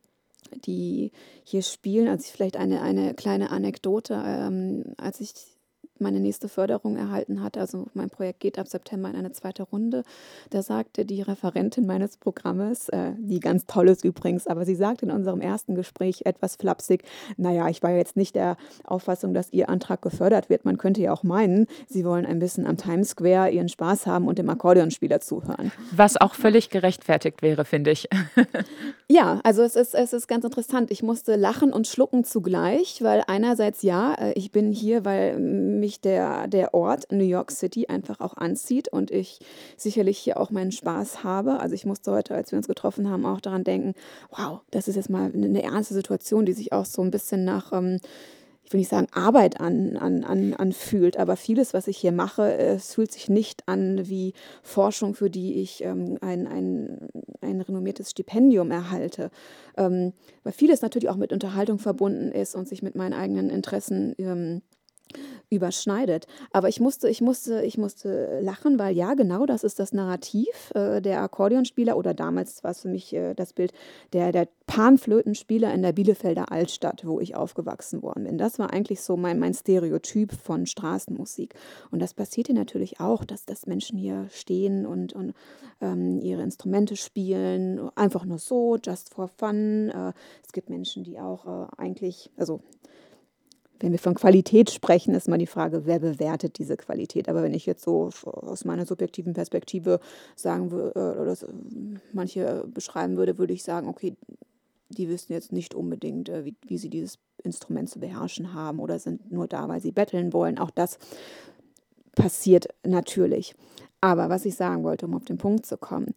hier spielen. Also vielleicht eine kleine Anekdote, als ich meine nächste Förderung erhalten hatte, also mein Projekt geht ab September in eine zweite Runde, da sagte die Referentin meines Programmes, die ganz toll ist übrigens, aber sie sagte in unserem ersten Gespräch etwas flapsig, naja, ich war jetzt nicht der Auffassung, dass Ihr Antrag gefördert wird. Man könnte ja auch meinen, Sie wollen ein bisschen am Times Square Ihren Spaß haben und dem Akkordeonspieler zuhören. Was auch völlig gerechtfertigt wäre, finde ich. Ja, also es ist ganz interessant. Ich musste lachen und schlucken zugleich, weil einerseits ich bin hier, weil mich der Ort New York City einfach auch anzieht und ich sicherlich hier auch meinen Spaß habe. Also ich musste heute, als wir uns getroffen haben, auch daran denken, wow, das ist jetzt mal eine ernste Situation, die sich auch so ein bisschen nach ich will nicht sagen Arbeit anfühlt, aber vieles, was ich hier mache, es fühlt sich nicht an wie Forschung, für die ich ein renommiertes Stipendium erhalte. Weil vieles natürlich auch mit Unterhaltung verbunden ist und sich mit meinen eigenen Interessen überschneidet. Aber ich musste lachen, weil ja, genau das ist das Narrativ. Der Akkordeonspieler oder damals war es für mich das Bild der Panflötenspieler in der Bielefelder Altstadt, wo ich aufgewachsen worden bin. Das war eigentlich so mein Stereotyp von Straßenmusik. Und das passiert hier natürlich auch, dass Menschen hier stehen und ihre Instrumente spielen, einfach nur so, just for fun. Es gibt Menschen, die auch eigentlich, also wenn wir von Qualität sprechen, ist mal die Frage, wer bewertet diese Qualität. Aber wenn ich jetzt so aus meiner subjektiven Perspektive sagen würde, oder manche beschreiben würde ich sagen, okay, die wissen jetzt nicht unbedingt, wie sie dieses Instrument zu beherrschen haben oder sind nur da, weil sie betteln wollen. Auch das passiert natürlich. Aber was ich sagen wollte, um auf den Punkt zu kommen,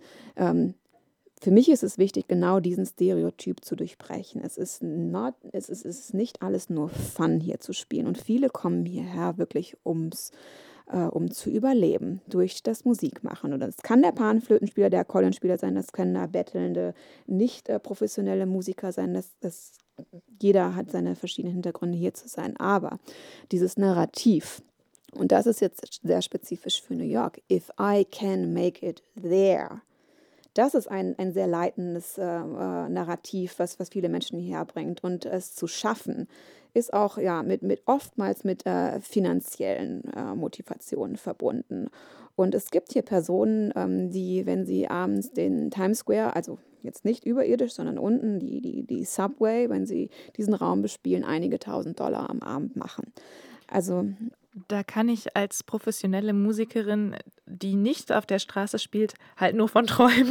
für mich ist es wichtig, genau diesen Stereotyp zu durchbrechen. Es ist nicht alles nur Fun, hier zu spielen. Und viele kommen hierher wirklich, um zu überleben durch das Musikmachen. Und das kann der Panflötenspieler, der Akkordeonspieler sein, das können da bettelnde, nicht professionelle Musiker sein. Jeder hat seine verschiedenen Hintergründe, hier zu sein. Aber dieses Narrativ, und das ist jetzt sehr spezifisch für New York, if I can make it there, das ist ein sehr leitendes Narrativ, was viele Menschen hierher bringt. Und es zu schaffen, ist auch ja, oftmals mit finanziellen Motivationen verbunden. Und es gibt hier Personen, die, wenn sie abends den Times Square, also jetzt nicht überirdisch, sondern unten die Subway, wenn sie diesen Raum bespielen, einige $1.000 am Abend machen. Also Da kann ich als professionelle Musikerin, die nicht auf der Straße spielt, halt nur von träumen.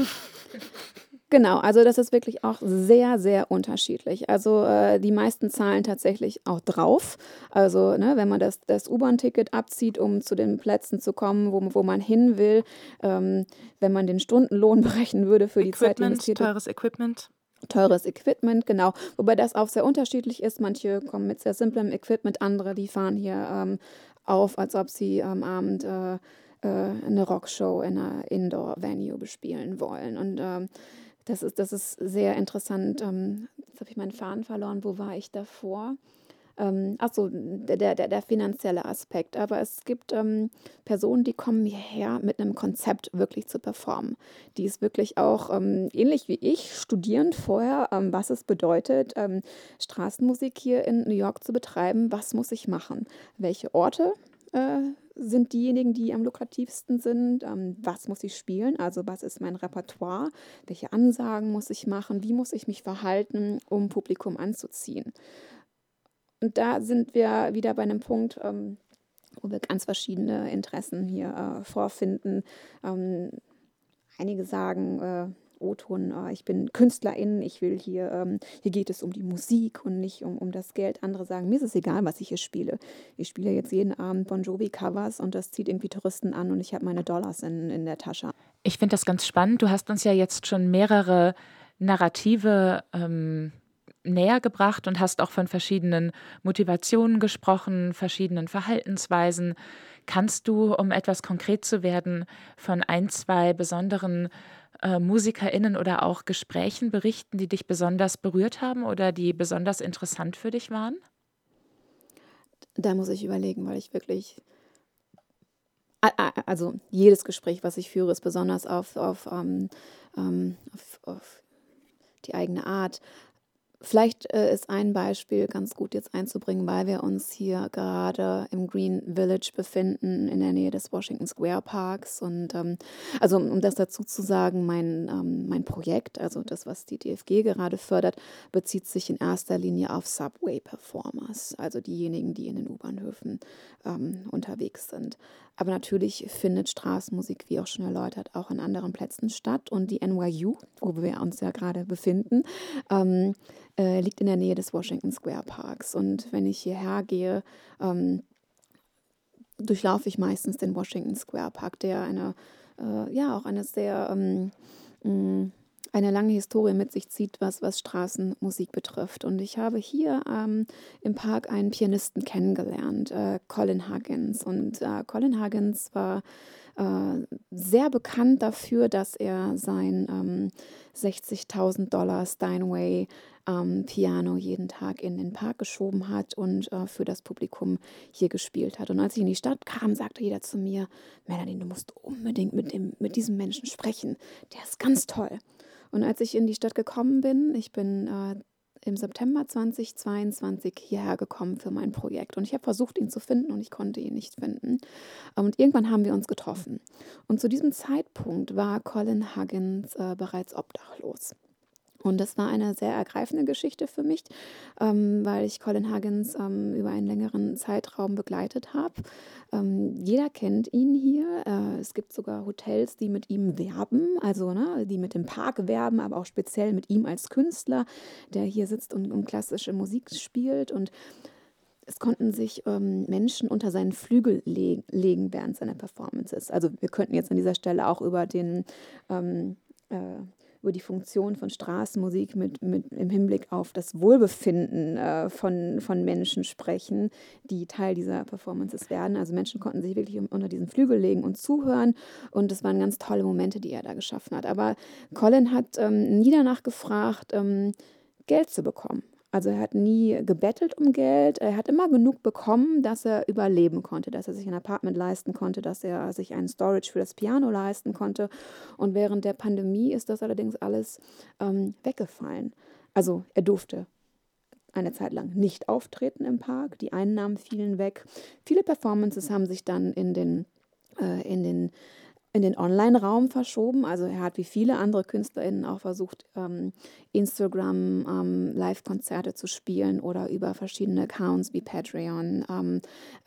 genau, also das ist wirklich auch sehr, sehr unterschiedlich. Also die meisten zahlen tatsächlich auch drauf. Also ne, wenn man das U-Bahn-Ticket abzieht, um zu den Plätzen zu kommen, wo man hin will, wenn man den Stundenlohn berechnen würde für die Zeit, die investiert wird. Teures Equipment, genau. Wobei das auch sehr unterschiedlich ist. Manche kommen mit sehr simplem Equipment, andere, die fahren hier auf, als ob sie am Abend eine Rockshow in einer Indoor-Venue bespielen wollen. Und das ist sehr interessant. Jetzt habe ich meinen Faden verloren. Wo war ich davor? Achso, der finanzielle Aspekt. Aber es gibt Personen, die kommen hierher mit einem Konzept wirklich zu performen. Die es wirklich auch, ähnlich wie ich, studieren vorher, was es bedeutet, Straßenmusik hier in New York zu betreiben. Was muss ich machen? Welche Orte sind diejenigen, die am lukrativsten sind? Was muss ich spielen? Also was ist mein Repertoire? Welche Ansagen muss ich machen? Wie muss ich mich verhalten, um Publikum anzuziehen? Und da sind wir wieder bei einem Punkt, wo wir ganz verschiedene Interessen hier vorfinden. Einige sagen, O-Ton, ich bin Künstlerin, ich will hier geht es um die Musik und nicht um das Geld. Andere sagen, mir ist es egal, was ich hier spiele. Ich spiele jetzt jeden Abend Bon Jovi-Covers und das zieht irgendwie Touristen an und ich habe meine Dollars in der Tasche. Ich finde das ganz spannend. Du hast uns ja jetzt schon mehrere Narrative näher gebracht und hast auch von verschiedenen Motivationen gesprochen, verschiedenen Verhaltensweisen. Kannst du, um etwas konkret zu werden, von ein, zwei besonderen MusikerInnen oder auch Gesprächen berichten, die dich besonders berührt haben oder die besonders interessant für dich waren? Da muss ich überlegen, weil ich wirklich, also jedes Gespräch, was ich führe, ist besonders auf die eigene Art. Vielleicht ist ein Beispiel ganz gut jetzt einzubringen, weil wir uns hier gerade im Green Village befinden, in der Nähe des Washington Square Parks. Und also um das dazu zu sagen, mein Projekt, also das, was die DFG gerade fördert, bezieht sich in erster Linie auf Subway-Performers, also diejenigen, die in den U-Bahnhöfen unterwegs sind. Aber natürlich findet Straßenmusik, wie auch schon erläutert, auch an anderen Plätzen statt. Und die NYU, wo wir uns ja gerade befinden, liegt in der Nähe des Washington Square Parks. Und wenn ich hierher gehe, durchlaufe ich meistens den Washington Square Park, der auch eine sehr eine lange Historie mit sich zieht, was Straßenmusik betrifft. Und ich habe hier im Park einen Pianisten kennengelernt, Colin Huggins. Und Colin Huggins war sehr bekannt dafür, dass er sein $60.000 Steinway Piano jeden Tag in den Park geschoben hat und für das Publikum hier gespielt hat. Und als ich in die Stadt kam, sagte jeder zu mir: Melanie, du musst unbedingt mit diesem Menschen sprechen. Der ist ganz toll. Und als ich in die Stadt gekommen bin, ich bin im September 2022 hierher gekommen für mein Projekt. Und ich habe versucht, ihn zu finden und ich konnte ihn nicht finden. Und irgendwann haben wir uns getroffen. Und zu diesem Zeitpunkt war Colin Huggins bereits obdachlos. Und das war eine sehr ergreifende Geschichte für mich, weil ich Colin Huggins über einen längeren Zeitraum begleitet habe. Jeder kennt ihn hier. Es gibt sogar Hotels, die mit ihm werben, also die mit dem Park werben, aber auch speziell mit ihm als Künstler, der hier sitzt und klassische Musik spielt. Und es konnten sich Menschen unter seinen Flügel legen während seiner Performances. Also wir könnten jetzt an dieser Stelle auch über über die Funktion von Straßenmusik im Hinblick auf das Wohlbefinden von Menschen sprechen, die Teil dieser Performances werden. Also Menschen konnten sich wirklich unter diesen Flügel legen und zuhören und das waren ganz tolle Momente, die er da geschaffen hat. Aber Colin hat nie danach gefragt, Geld zu bekommen. Also er hat nie gebettelt um Geld, er hat immer genug bekommen, dass er überleben konnte, dass er sich ein Apartment leisten konnte, dass er sich einen Storage für das Piano leisten konnte. Und während der Pandemie ist das allerdings alles weggefallen. Also er durfte eine Zeit lang nicht auftreten im Park, die Einnahmen fielen weg. Viele Performances haben sich dann in den Online-Raum verschoben. Also er hat wie viele andere KünstlerInnen auch versucht, Instagram Live-Konzerte zu spielen oder über verschiedene Accounts wie Patreon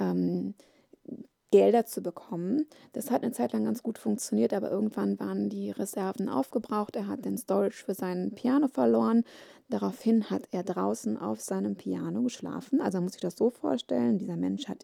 Gelder zu bekommen. Das hat eine Zeit lang ganz gut funktioniert, aber irgendwann waren die Reserven aufgebraucht. Er hat den Storage für sein Piano verloren. Daraufhin hat er draußen auf seinem Piano geschlafen. Also man muss sich das so vorstellen, dieser Mensch hat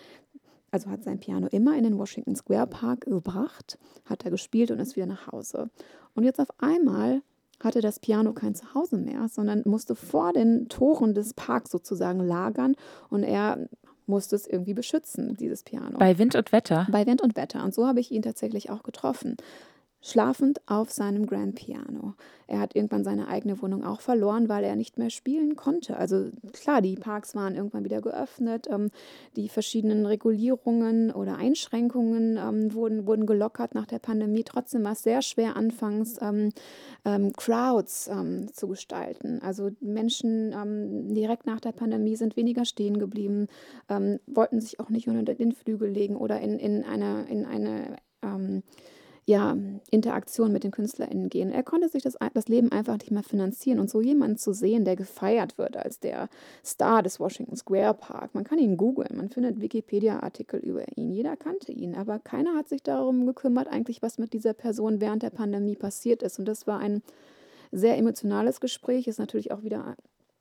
sein Piano immer in den Washington Square Park gebracht, hat er gespielt und ist wieder nach Hause. Und jetzt auf einmal hatte das Piano kein Zuhause mehr, sondern musste vor den Toren des Parks sozusagen lagern und er musste es irgendwie beschützen, dieses Piano. Bei Wind und Wetter? Bei Wind und Wetter. Und so habe ich ihn tatsächlich auch getroffen. Schlafend auf seinem Grand Piano. Er hat irgendwann seine eigene Wohnung auch verloren, weil er nicht mehr spielen konnte. Also klar, die Parks waren irgendwann wieder geöffnet, die verschiedenen Regulierungen oder Einschränkungen wurden gelockert nach der Pandemie. Trotzdem war es sehr schwer, anfangs Crowds zu gestalten. Also Menschen direkt nach der Pandemie sind weniger stehen geblieben, wollten sich auch nicht unter den Flügel legen oder in eine Interaktion mit den KünstlerInnen gehen. Er konnte sich das Leben einfach nicht mehr finanzieren. Und so jemanden zu sehen, der gefeiert wird als der Star des Washington Square Park. Man kann ihn googeln, man findet Wikipedia-Artikel über ihn. Jeder kannte ihn, aber keiner hat sich darum gekümmert, eigentlich, was mit dieser Person während der Pandemie passiert ist. Und das war ein sehr emotionales Gespräch, ist natürlich auch wieder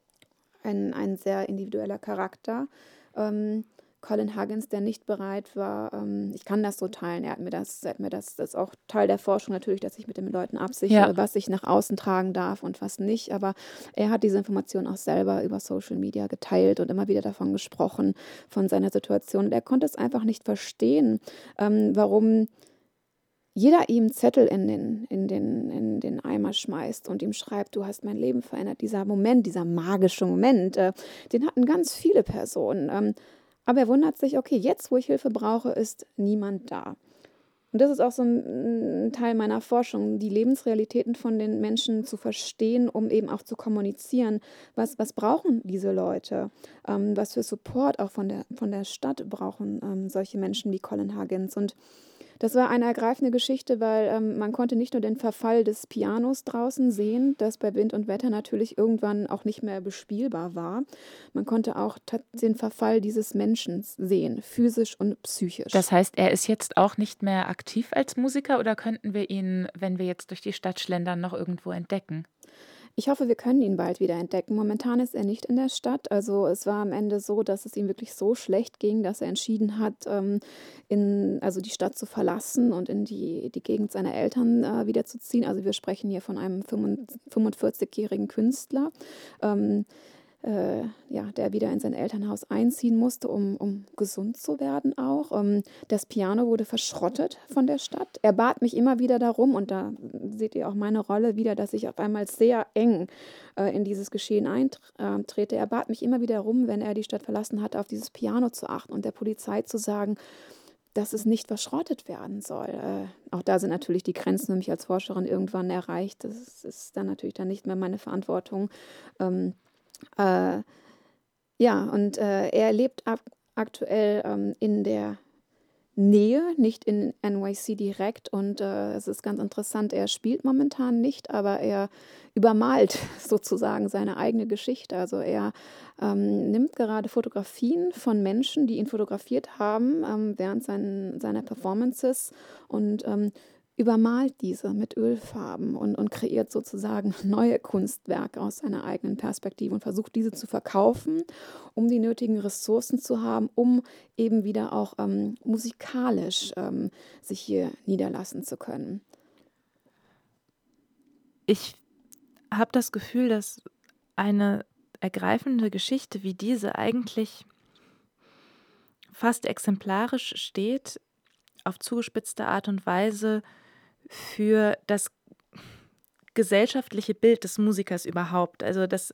ein sehr individueller Charakter. Colin Huggins, der nicht bereit war, ich kann das so teilen, das ist auch Teil der Forschung natürlich, dass ich mit den Leuten absichere, was ich nach außen tragen darf und was nicht, aber er hat diese Information auch selber über Social Media geteilt und immer wieder davon gesprochen, von seiner Situation. Und er konnte es einfach nicht verstehen, warum jeder ihm Zettel in den Eimer schmeißt und ihm schreibt, du hast mein Leben verändert. Dieser Moment, dieser magische Moment, den hatten ganz viele Personen. Aber er wundert sich, okay, jetzt, wo ich Hilfe brauche, ist niemand da. Und das ist auch so ein Teil meiner Forschung, die Lebensrealitäten von den Menschen zu verstehen, um eben auch zu kommunizieren. Was brauchen diese Leute? Was für Support auch von der Stadt brauchen solche Menschen wie Colin Huggins? Und das war eine ergreifende Geschichte, weil man konnte nicht nur den Verfall des Pianos draußen sehen, das bei Wind und Wetter natürlich irgendwann auch nicht mehr bespielbar war. Man konnte auch den Verfall dieses Menschen sehen, physisch und psychisch. Das heißt, er ist jetzt auch nicht mehr aktiv als Musiker oder könnten wir ihn, wenn wir jetzt durch die Stadt schlendern, noch irgendwo entdecken? Ich hoffe, wir können ihn bald wieder entdecken. Momentan ist er nicht in der Stadt. Also es war am Ende so, dass es ihm wirklich so schlecht ging, dass er entschieden hat, die Stadt zu verlassen und in die Gegend seiner Eltern wiederzuziehen. Also wir sprechen hier von einem 45-jährigen Künstler. ja, der wieder in sein Elternhaus einziehen musste, um gesund zu werden auch. Das Piano wurde verschrottet von der Stadt. Er bat mich immer wieder darum, und da seht ihr auch meine Rolle wieder, dass ich auf einmal sehr eng in dieses Geschehen eintrete. Er bat mich immer wieder darum, wenn er die Stadt verlassen hatte, auf dieses Piano zu achten und der Polizei zu sagen, dass es nicht verschrottet werden soll. Auch da sind natürlich die Grenzen für mich als Forscherin irgendwann erreicht. Das ist dann natürlich dann nicht mehr meine Verantwortung. Ähm, äh, ja, und er lebt aktuell in der Nähe, nicht in NYC direkt. Und es ist ganz interessant, er spielt momentan nicht, aber er übermalt sozusagen seine eigene Geschichte. Also er nimmt gerade Fotografien von Menschen, die ihn fotografiert haben während seiner Performances und übermalt diese mit Ölfarben und kreiert sozusagen neue Kunstwerke aus seiner eigenen Perspektive und versucht diese zu verkaufen, um die nötigen Ressourcen zu haben, um eben wieder auch musikalisch sich hier niederlassen zu können. Ich habe das Gefühl, dass eine ergreifende Geschichte wie diese eigentlich fast exemplarisch steht, auf zugespitzte Art und Weise, für das gesellschaftliche Bild des Musikers überhaupt. Also das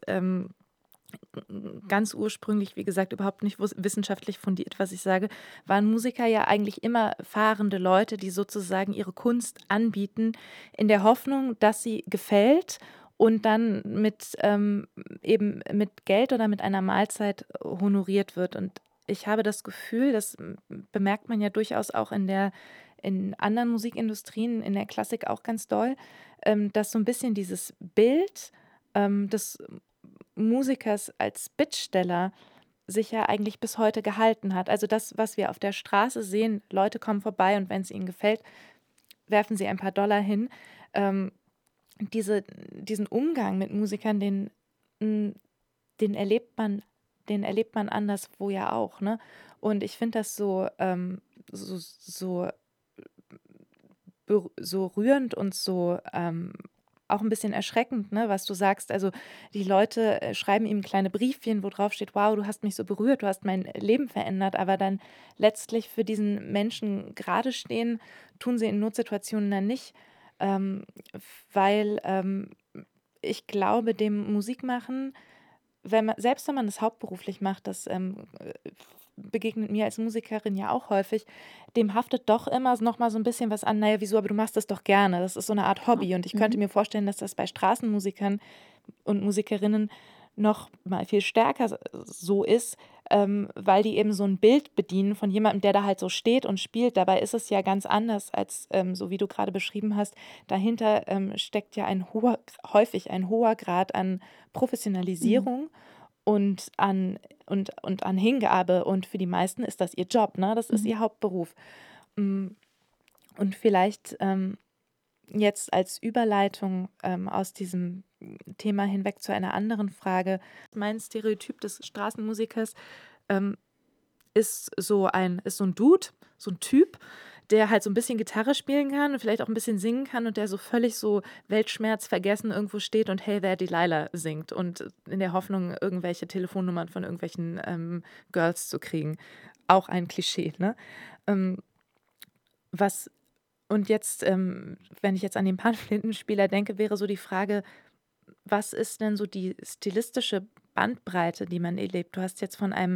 ganz ursprünglich, wie gesagt, überhaupt nicht wissenschaftlich fundiert, was ich sage, waren Musiker ja eigentlich immer fahrende Leute, die sozusagen ihre Kunst anbieten, in der Hoffnung, dass sie gefällt und dann eben mit Geld oder mit einer Mahlzeit honoriert wird. Und ich habe das Gefühl, das bemerkt man ja durchaus auch in anderen Musikindustrien, in der Klassik auch ganz doll, dass so ein bisschen dieses Bild des Musikers als Bittsteller sich ja eigentlich bis heute gehalten hat. Also das, was wir auf der Straße sehen, Leute kommen vorbei und wenn es ihnen gefällt, werfen sie ein paar Dollar hin. Ähm, diesen Umgang mit Musikern, den erlebt man anderswo ja auch, ne? Und ich finde das so rührend und so auch ein bisschen erschreckend, ne, was du sagst. Also die Leute schreiben ihm kleine Briefchen, wo drauf steht, wow, du hast mich so berührt, du hast mein Leben verändert, aber dann letztlich für diesen Menschen gerade stehen, tun sie in Notsituationen dann nicht, weil ich glaube, dem Musikmachen, selbst wenn man das hauptberuflich macht, das begegnet mir als Musikerin ja auch häufig, dem haftet doch immer noch mal so ein bisschen was an, naja, wieso, aber du machst das doch gerne. Das ist so eine Art Hobby. Und ich könnte mir vorstellen, dass das bei Straßenmusikern und Musikerinnen noch mal viel stärker so ist, weil die eben so ein Bild bedienen von jemandem, der da halt so steht und spielt. Dabei ist es ja ganz anders als, so wie du gerade beschrieben hast, dahinter steckt ja häufig ein hoher Grad an Professionalisierung und an Hingabe. Und für die meisten ist das ihr Job, ne? Das ist ihr Hauptberuf. Und vielleicht jetzt als Überleitung aus diesem Thema hinweg zu einer anderen Frage. Mein Stereotyp des Straßenmusikers ist so ein Dude, so ein Typ, der halt so ein bisschen Gitarre spielen kann und vielleicht auch ein bisschen singen kann und der so völlig so Weltschmerz vergessen irgendwo steht und Hey There Delilah singt und in der Hoffnung, irgendwelche Telefonnummern von irgendwelchen Girls zu kriegen. Auch ein Klischee, ne? Und jetzt, wenn ich jetzt an den Panflötenspieler denke, wäre so die Frage, was ist denn so die stilistische Bandbreite, die man erlebt? Du hast jetzt von einem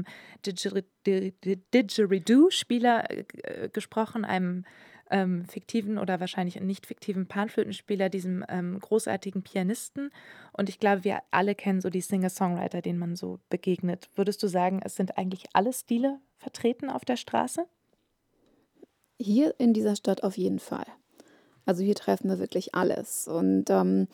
Didgeridoo-Spieler gesprochen, einem fiktiven oder wahrscheinlich nicht fiktiven Panflötenspieler, diesem großartigen Pianisten. Und ich glaube, wir alle kennen so die Singer-Songwriter, denen man so begegnet. Würdest du sagen, es sind eigentlich alle Stile vertreten auf der Straße? Hier in dieser Stadt auf jeden Fall. Also hier treffen wir wirklich alles. Und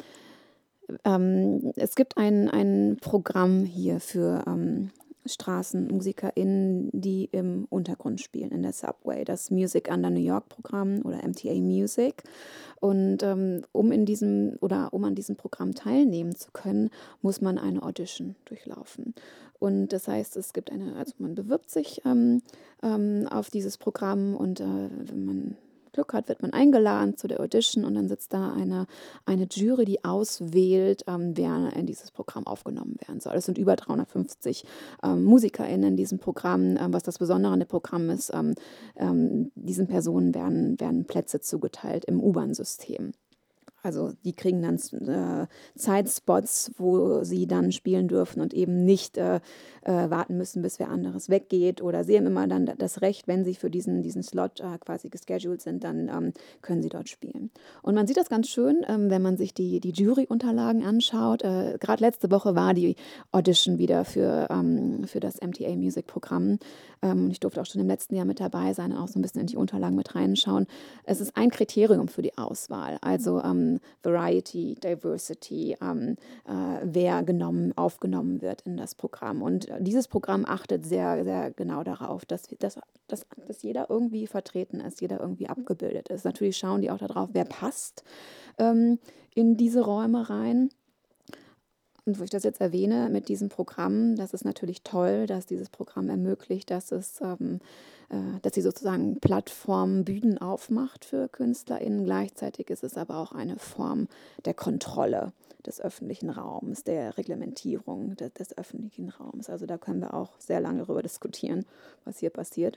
es gibt ein Programm hier für StraßenmusikerInnen, die im Untergrund spielen, in der Subway, das Music Under New York Programm oder MTA Music. Und um an diesem Programm teilnehmen zu können, muss man eine Audition durchlaufen. Und das heißt, man bewirbt sich auf dieses Programm und wenn man Glück hat, wird man eingeladen zu der Audition und dann sitzt da eine Jury, die auswählt, wer in dieses Programm aufgenommen werden soll. Es sind über 350 MusikerInnen in diesem Programm. Was das Besondere an dem Programm ist, diesen Personen werden Plätze zugeteilt im U-Bahn-System. Also die kriegen dann Zeitspots, wo sie dann spielen dürfen und eben nicht warten müssen, bis wer anderes weggeht. Oder sie haben immer dann das Recht, wenn sie für diesen Slot quasi gescheduled sind, dann können sie dort spielen. Und man sieht das ganz schön, wenn man sich die Jury-Unterlagen anschaut. Gerade letzte Woche war die Audition wieder für das MTA Music Programm. Ich durfte auch schon im letzten Jahr mit dabei sein und auch so ein bisschen in die Unterlagen mit reinschauen. Es ist ein Kriterium für die Auswahl. Also Variety, Diversity, wer aufgenommen wird in das Programm. Und dieses Programm achtet sehr, sehr genau darauf, dass jeder irgendwie vertreten ist, jeder irgendwie abgebildet ist. Natürlich schauen die auch darauf, wer passt in diese Räume rein. Und wo ich das jetzt erwähne mit diesem Programm, das ist natürlich toll, dass dieses Programm ermöglicht, dass sie sozusagen Plattformen, Bühnen aufmacht für KünstlerInnen. Gleichzeitig ist es aber auch eine Form der Kontrolle des öffentlichen Raums, der Reglementierung des öffentlichen Raums. Also da können wir auch sehr lange darüber diskutieren, was hier passiert.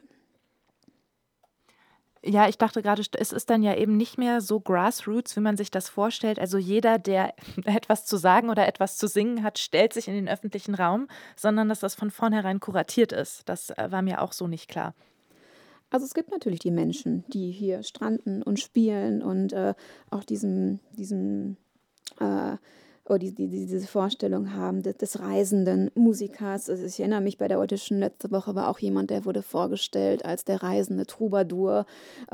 Ja, ich dachte gerade, es ist dann ja eben nicht mehr so Grassroots, wie man sich das vorstellt. Also jeder, der etwas zu sagen oder etwas zu singen hat, stellt sich in den öffentlichen Raum, sondern dass das von vornherein kuratiert ist. Das war mir auch so nicht klar. Also es gibt natürlich die Menschen, die hier stranden und spielen und auch diese Vorstellung haben des reisenden Musikers. Also ich erinnere mich, bei der Audition letzte Woche war auch jemand, der wurde vorgestellt als der reisende Troubadour,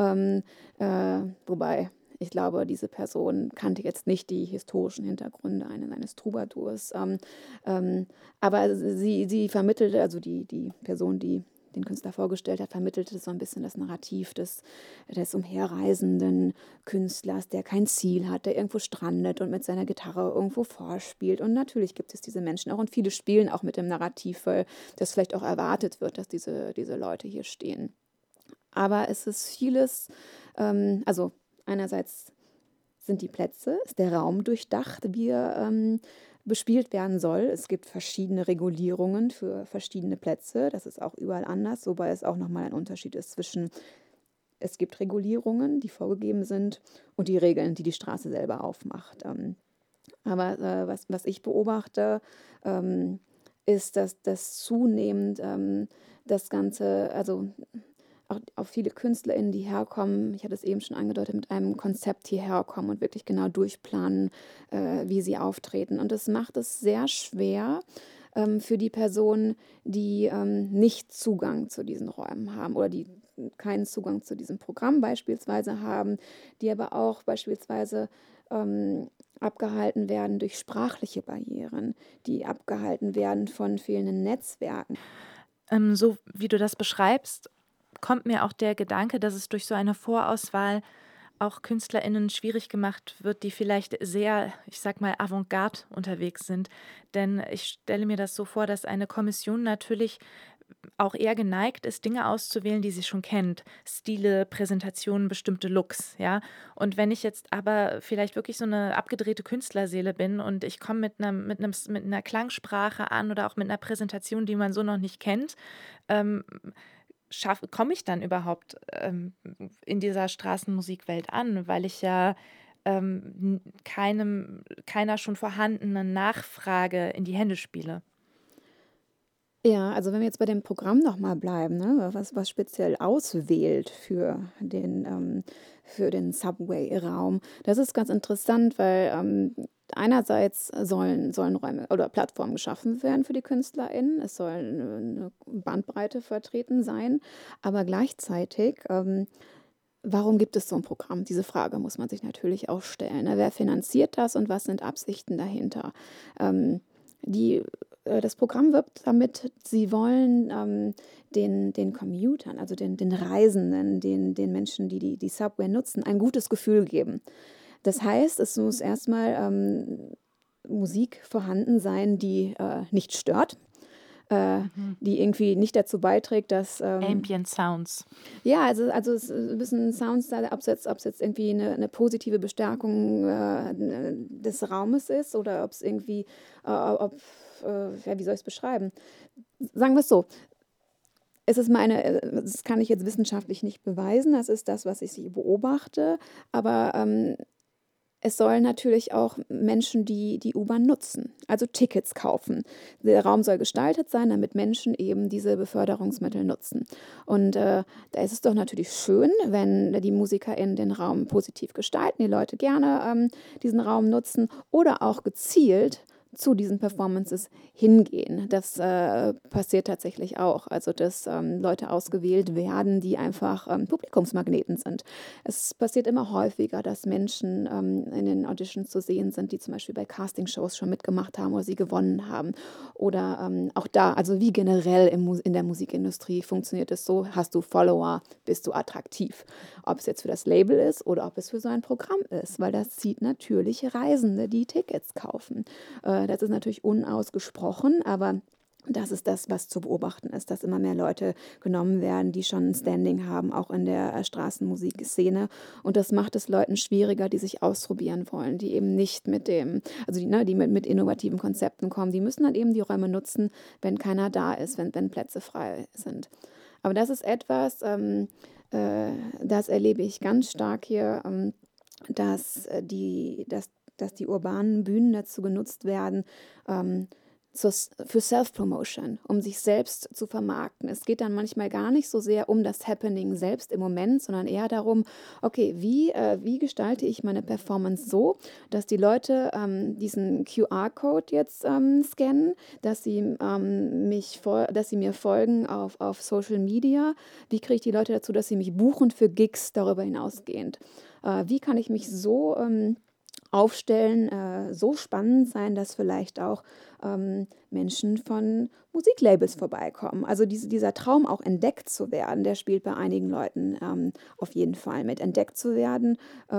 wobei ich glaube, diese Person kannte jetzt nicht die historischen Hintergründe eines Troubadours, aber sie vermittelte, also die Person, die den Künstler vorgestellt hat, vermittelte so ein bisschen das Narrativ des umherreisenden Künstlers, der kein Ziel hat, der irgendwo strandet und mit seiner Gitarre irgendwo vorspielt. Und natürlich gibt es diese Menschen auch und viele spielen auch mit dem Narrativ, weil das vielleicht auch erwartet wird, dass diese Leute hier stehen. Aber es ist vieles, also einerseits sind die Plätze, ist der Raum durchdacht, wie er bespielt werden soll. Es gibt verschiedene Regulierungen für verschiedene Plätze. Das ist auch überall anders, wobei es auch nochmal ein Unterschied ist zwischen, es gibt Regulierungen, die vorgegeben sind, und die Regeln, die die Straße selber aufmacht. Aber was ich beobachte, ist, dass zunehmend das Ganze, also auch viele KünstlerInnen, die herkommen, ich hatte es eben schon angedeutet, mit einem Konzept hierher kommen und wirklich genau durchplanen, wie sie auftreten. Und das macht es sehr schwer für die Personen, die nicht Zugang zu diesen Räumen haben oder die keinen Zugang zu diesem Programm beispielsweise haben, die aber auch beispielsweise abgehalten werden durch sprachliche Barrieren, die abgehalten werden von fehlenden Netzwerken. So wie du das beschreibst, kommt mir auch der Gedanke, dass es durch so eine Vorauswahl auch KünstlerInnen schwierig gemacht wird, die vielleicht sehr, ich sag mal, avantgarde unterwegs sind. Denn ich stelle mir das so vor, dass eine Kommission natürlich auch eher geneigt ist, Dinge auszuwählen, die sie schon kennt. Stile, Präsentationen, bestimmte Looks, ja. Und wenn ich jetzt aber vielleicht wirklich so eine abgedrehte Künstlerseele bin und ich komme mit einer Klangsprache an oder auch mit einer Präsentation, die man so noch nicht kennt, komme ich dann überhaupt in dieser Straßenmusikwelt an, weil ich ja keiner schon vorhandenen Nachfrage in die Hände spiele. Ja, also wenn wir jetzt bei dem Programm nochmal bleiben, ne, was speziell auswählt für den Subway-Raum, das ist ganz interessant, weil einerseits sollen Räume oder Plattformen geschaffen werden für die KünstlerInnen, es soll eine Bandbreite vertreten sein, aber gleichzeitig, warum gibt es so ein Programm? Diese Frage muss man sich natürlich auch stellen. Ne? Wer finanziert das und was sind Absichten dahinter? Das Programm wirbt damit, sie wollen den Commutern, also den Reisenden, den Menschen, die Subway nutzen, ein gutes Gefühl geben. Das heißt, es muss erstmal Musik vorhanden sein, die nicht stört, die irgendwie nicht dazu beiträgt, dass Ambient Sounds. ja, also es ist ein bisschen Sounds, ob es jetzt irgendwie eine positive Bestärkung des Raumes ist oder ob es irgendwie, ja, wie soll ich es beschreiben? Sagen wir es so, das kann ich jetzt wissenschaftlich nicht beweisen, das ist das, was ich beobachte, aber es sollen natürlich auch Menschen, die U-Bahn nutzen, also Tickets kaufen. Der Raum soll gestaltet sein, damit Menschen eben diese Beförderungsmittel nutzen. Und da ist es doch natürlich schön, wenn die MusikerInnen den Raum positiv gestalten, die Leute gerne diesen Raum nutzen oder auch gezielt zu diesen Performances hingehen. Das passiert tatsächlich auch. Also, dass Leute ausgewählt werden, die einfach Publikumsmagneten sind. Es passiert immer häufiger, dass Menschen in den Auditions zu sehen sind, die zum Beispiel bei Castingshows schon mitgemacht haben oder sie gewonnen haben. Oder auch da, also wie generell in der Musikindustrie funktioniert es so, hast du Follower, bist du attraktiv. Ob es jetzt für das Label ist oder ob es für so ein Programm ist, weil das zieht natürlich Reisende, die Tickets kaufen. Das ist natürlich unausgesprochen, aber das ist das, was zu beobachten ist, dass immer mehr Leute genommen werden, die schon ein Standing haben, auch in der Straßenmusikszene. Und das macht es Leuten schwieriger, die sich ausprobieren wollen, die eben nicht die mit innovativen Konzepten kommen. Die müssen dann eben die Räume nutzen, wenn keiner da ist, wenn Plätze frei sind. Aber das ist etwas, das erlebe ich ganz stark hier, dass die urbanen Bühnen dazu genutzt werden, für Self-Promotion, um sich selbst zu vermarkten. Es geht dann manchmal gar nicht so sehr um das Happening selbst im Moment, sondern eher darum, okay, wie gestalte ich meine Performance so, dass die Leute diesen QR-Code jetzt scannen, dass sie mir folgen auf Social Media, wie kriege ich die Leute dazu, dass sie mich buchen für Gigs darüber hinausgehend. Wie kann ich mich so aufstellen, so spannend sein, dass vielleicht auch Menschen von Musiklabels vorbeikommen. Also dieser Traum auch entdeckt zu werden, der spielt bei einigen Leuten auf jeden Fall mit. Entdeckt zu werden,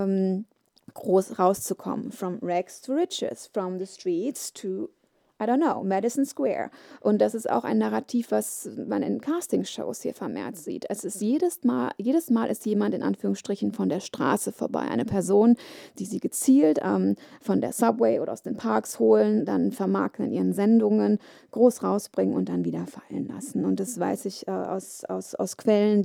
groß rauszukommen. From rags to riches, from the streets to, I don't know, Madison Square. Und das ist auch ein Narrativ, was man in Castingshows hier vermehrt sieht. Es ist jedes Mal ist jemand in Anführungsstrichen von der Straße vorbei. Eine Person, die sie gezielt von der Subway oder aus den Parks holen, dann vermarkten in ihren Sendungen, groß rausbringen und dann wieder fallen lassen. Und das weiß ich aus Quellen,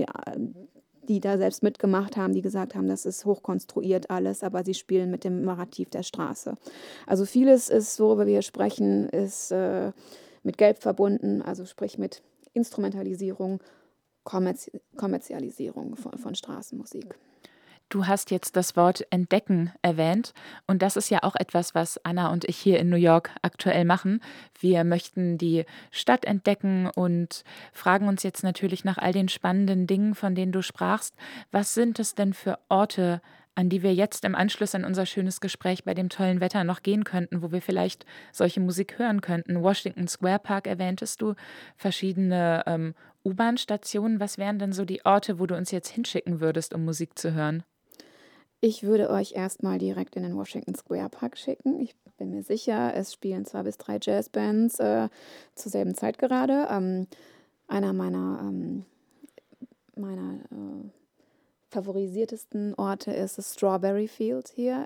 die da selbst mitgemacht haben, die gesagt haben, das ist hochkonstruiert alles, aber sie spielen mit dem Narrativ der Straße. Also vieles ist, worüber wir hier sprechen, ist mit Geld verbunden, also sprich mit Instrumentalisierung, Kommerzialisierung von Straßenmusik. Du hast jetzt das Wort entdecken erwähnt und das ist ja auch etwas, was Anna und ich hier in New York aktuell machen. Wir möchten die Stadt entdecken und fragen uns jetzt natürlich nach all den spannenden Dingen, von denen du sprachst. Was sind es denn für Orte, an die wir jetzt im Anschluss an unser schönes Gespräch bei dem tollen Wetter noch gehen könnten, wo wir vielleicht solche Musik hören könnten? Washington Square Park erwähntest du, verschiedene U-Bahn-Stationen. Was wären denn so die Orte, wo du uns jetzt hinschicken würdest, um Musik zu hören? Ich würde euch erstmal direkt in den Washington Square Park schicken. Ich bin mir sicher, es spielen 2 bis 3 Jazzbands zur selben Zeit gerade. Einer meiner favorisiertesten Orte ist das Strawberry Field hier,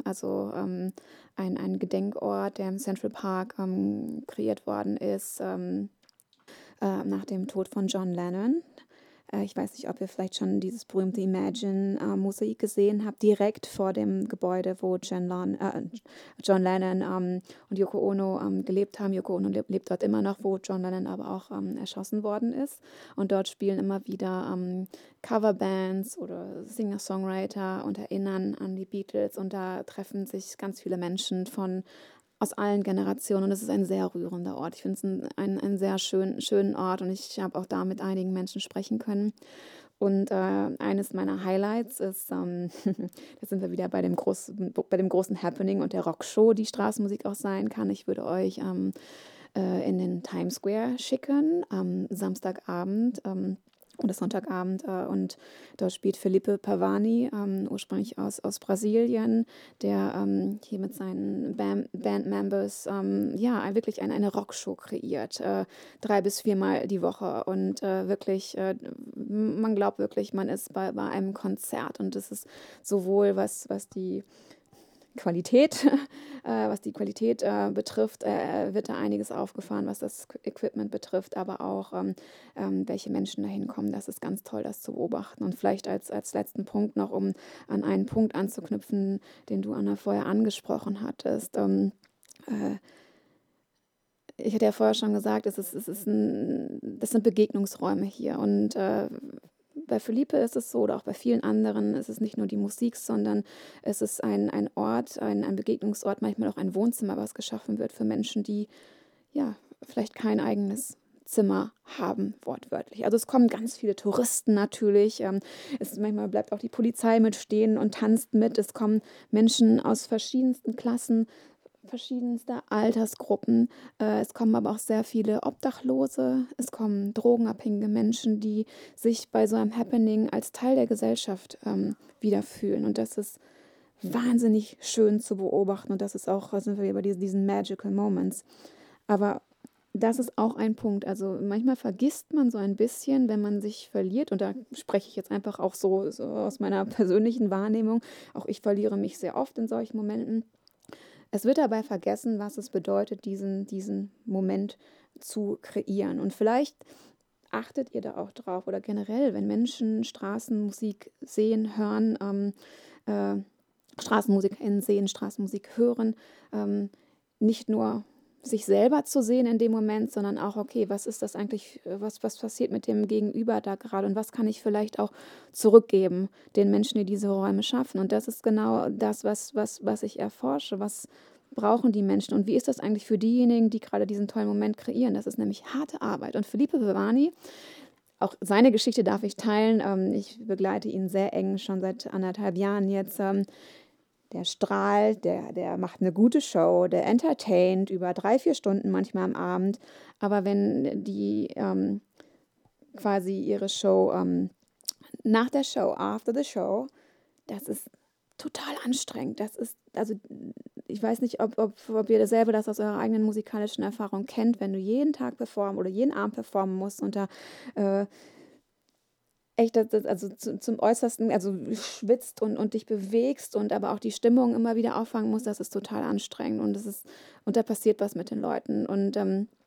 ein Gedenkort, der im Central Park kreiert worden ist nach dem Tod von John Lennon. Ich weiß nicht, ob ihr vielleicht schon dieses berühmte Imagine-Mosaik gesehen habt, direkt vor dem Gebäude, wo John Lennon und Yoko Ono gelebt haben. Yoko Ono lebt dort immer noch, wo John Lennon aber auch erschossen worden ist. Und dort spielen immer wieder Coverbands oder Singer-Songwriter und erinnern an die Beatles. Und da treffen sich ganz viele Menschen aus allen Generationen und es ist ein sehr rührender Ort. Ich finde es einen sehr schönen Ort und ich habe auch da mit einigen Menschen sprechen können. Und eines meiner Highlights ist, da sind wir wieder bei dem großen Happening und der Rockshow, die Straßenmusik auch sein kann. Ich würde euch in den Times Square schicken am Samstagabend. und ist Sonntagabend. Und dort spielt Felipe Pavani, ursprünglich aus Brasilien, der hier mit seinen Bandmembers wirklich eine Rockshow kreiert. 3 bis 4 Mal die Woche. Und wirklich, man glaubt wirklich, man ist bei einem Konzert. Und das ist sowohl was die Qualität, betrifft, wird da einiges aufgefahren, was das Equipment betrifft, aber auch welche Menschen da hinkommen. Das ist ganz toll, das zu beobachten. Und vielleicht als letzten Punkt noch, um an einen Punkt anzuknüpfen, den du, Anna, vorher angesprochen hattest. Ich hatte ja vorher schon gesagt, das sind Begegnungsräume hier. Und bei Felipe ist es so, oder auch bei vielen anderen, ist es nicht nur die Musik, sondern es ist ein Ort, ein Begegnungsort, manchmal auch ein Wohnzimmer, was geschaffen wird für Menschen, die ja vielleicht kein eigenes Zimmer haben, wortwörtlich. Also es kommen ganz viele Touristen natürlich. Manchmal bleibt auch die Polizei mit stehen und tanzt mit. Es kommen Menschen aus verschiedensten Klassen, verschiedenster Altersgruppen. Es kommen aber auch sehr viele Obdachlose. Es kommen drogenabhängige Menschen, die sich bei so einem Happening als Teil der Gesellschaft wiederfühlen. Und das ist wahnsinnig schön zu beobachten. Und das ist auch, da sind wir bei diesen Magical Moments. Aber das ist auch ein Punkt. Also manchmal vergisst man so ein bisschen, wenn man sich verliert. Und da spreche ich jetzt einfach auch so aus meiner persönlichen Wahrnehmung. Auch ich verliere mich sehr oft in solchen Momenten. Es wird dabei vergessen, was es bedeutet, diesen Moment zu kreieren. Und vielleicht achtet ihr da auch drauf oder generell, wenn Menschen Straßenmusik sehen, hören, StraßenmusikerInnen sehen, Straßenmusik hören, nicht nur sich selber zu sehen in dem Moment, sondern auch, okay, was ist das eigentlich, was passiert mit dem Gegenüber da gerade und was kann ich vielleicht auch zurückgeben den Menschen, die diese Räume schaffen. Und das ist genau das, was ich erforsche. Was brauchen die Menschen und wie ist das eigentlich für diejenigen, die gerade diesen tollen Moment kreieren? Das ist nämlich harte Arbeit. Und Felipe Pavani, auch seine Geschichte darf ich teilen. Ich begleite ihn sehr eng, schon seit 1,5 Jahren jetzt. Der strahlt, der macht eine gute Show, der entertaint über 3, 4 Stunden manchmal am Abend. Aber wenn die quasi ihre Show nach der Show, after the show, das ist total anstrengend. Das ist, also ich weiß nicht, ob ihr selber das aus eurer eigenen musikalischen Erfahrung kennt, wenn du jeden Tag performen oder jeden Abend performen musst und da echt, also zum Äußersten, also schwitzt und dich bewegst und aber auch die Stimmung immer wieder auffangen musst, das ist total anstrengend und da passiert was mit den Leuten. Und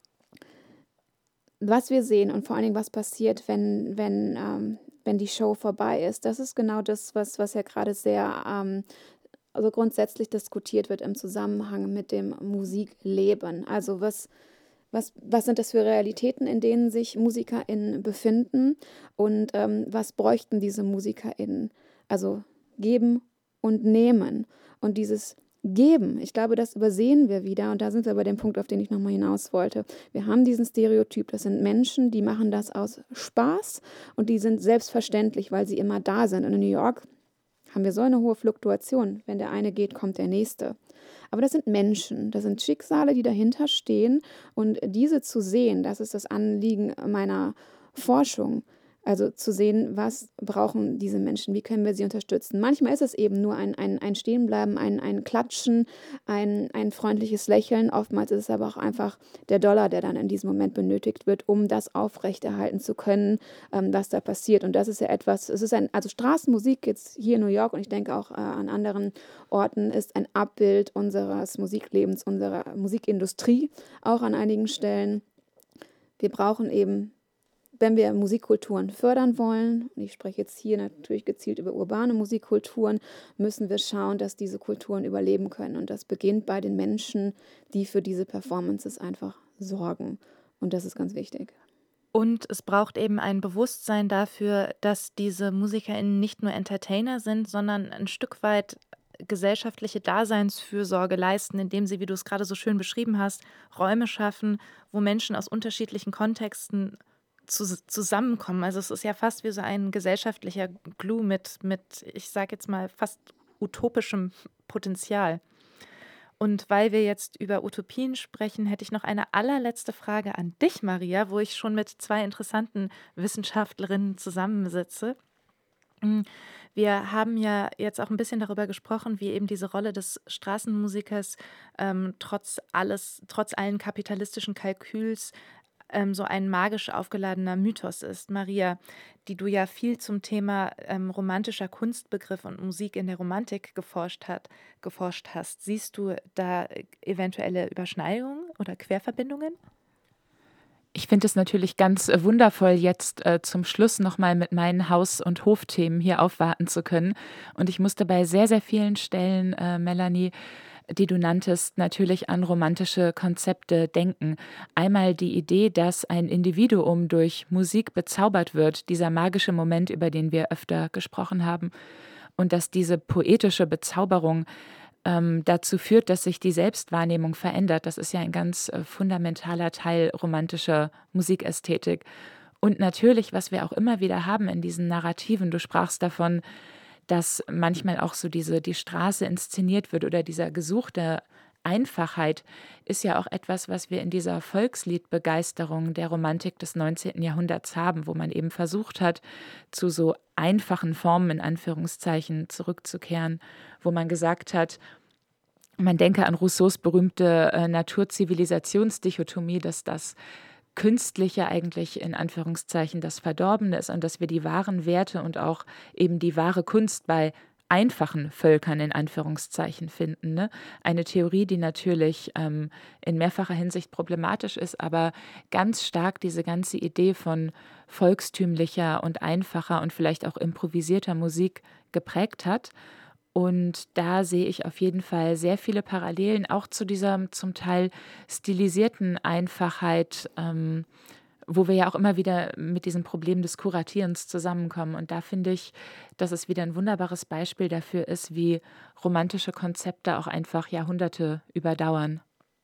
was wir sehen und vor allen Dingen, was passiert, wenn die Show vorbei ist, das ist genau das, was ja gerade sehr also grundsätzlich diskutiert wird im Zusammenhang mit dem Musikleben. Also was sind das für Realitäten, in denen sich MusikerInnen befinden und was bräuchten diese MusikerInnen? Also geben und nehmen. Und dieses Geben, ich glaube, das übersehen wir wieder und da sind wir bei dem Punkt, auf den ich nochmal hinaus wollte. Wir haben diesen Stereotyp, das sind Menschen, die machen das aus Spaß und die sind selbstverständlich, weil sie immer da sind. Und in New York haben wir so eine hohe Fluktuation. Wenn der eine geht, kommt der nächste. Aber das sind Menschen, das sind Schicksale, die dahinter stehen. Und diese zu sehen, das ist das Anliegen meiner Forschung. Also zu sehen, was brauchen diese Menschen, wie können wir sie unterstützen. Manchmal ist es eben nur ein Stehenbleiben, ein Klatschen, ein freundliches Lächeln. Oftmals ist es aber auch einfach der Dollar, der dann in diesem Moment benötigt wird, um das aufrechterhalten zu können, was da passiert. Und das ist ja etwas, also Straßenmusik jetzt hier in New York und ich denke auch an anderen Orten ist ein Abbild unseres Musiklebens, unserer Musikindustrie, auch an einigen Stellen. Wir brauchen eben, wenn wir Musikkulturen fördern wollen, und ich spreche jetzt hier natürlich gezielt über urbane Musikkulturen, müssen wir schauen, dass diese Kulturen überleben können. Und das beginnt bei den Menschen, die für diese Performances einfach sorgen. Und das ist ganz wichtig. Und es braucht eben ein Bewusstsein dafür, dass diese MusikerInnen nicht nur Entertainer sind, sondern ein Stück weit gesellschaftliche Daseinsfürsorge leisten, indem sie, wie du es gerade so schön beschrieben hast, Räume schaffen, wo Menschen aus unterschiedlichen Kontexten zusammenkommen. Also es ist ja fast wie so ein gesellschaftlicher Glue mit ich sage jetzt mal, fast utopischem Potenzial. Und weil wir jetzt über Utopien sprechen, hätte ich noch eine allerletzte Frage an dich, Maria, wo ich schon mit 2 interessanten Wissenschaftlerinnen zusammensitze. Wir haben ja jetzt auch ein bisschen darüber gesprochen, wie eben diese Rolle des Straßenmusikers trotz allen kapitalistischen Kalküls so ein magisch aufgeladener Mythos ist. Maria, die du ja viel zum Thema romantischer Kunstbegriff und Musik in der Romantik geforscht hast, siehst du da eventuelle Überschneidungen oder Querverbindungen? Ich finde es natürlich ganz wundervoll, jetzt zum Schluss nochmal mit meinen Haus- und Hofthemen hier aufwarten zu können. Und ich musste bei sehr, sehr vielen Stellen, Melanie, die du nanntest, natürlich an romantische Konzepte denken. Einmal die Idee, dass ein Individuum durch Musik bezaubert wird, dieser magische Moment, über den wir öfter gesprochen haben, und dass diese poetische Bezauberung dazu führt, dass sich die Selbstwahrnehmung verändert. Das ist ja ein ganz fundamentaler Teil romantischer Musikästhetik. Und natürlich, was wir auch immer wieder haben in diesen Narrativen, du sprachst davon, dass manchmal auch so die Straße inszeniert wird oder dieser gesuchte Einfachheit ist ja auch etwas, was wir in dieser Volksliedbegeisterung der Romantik des 19. Jahrhunderts haben, wo man eben versucht hat, zu so einfachen Formen in Anführungszeichen zurückzukehren, wo man gesagt hat, man denke an Rousseaus berühmte Natur-Zivilisationsdichotomie, dass das Künstliche eigentlich in Anführungszeichen das Verdorbene ist und dass wir die wahren Werte und auch eben die wahre Kunst bei einfachen Völkern in Anführungszeichen finden. Ne? Eine Theorie, die natürlich in mehrfacher Hinsicht problematisch ist, aber ganz stark diese ganze Idee von volkstümlicher und einfacher und vielleicht auch improvisierter Musik geprägt hat. Und da sehe ich auf jeden Fall sehr viele Parallelen, auch zu dieser zum Teil stilisierten Einfachheit, wo wir ja auch immer wieder mit diesem Problem des Kuratierens zusammenkommen. Und da finde ich, dass es wieder ein wunderbares Beispiel dafür ist, wie romantische Konzepte auch einfach Jahrhunderte überdauern.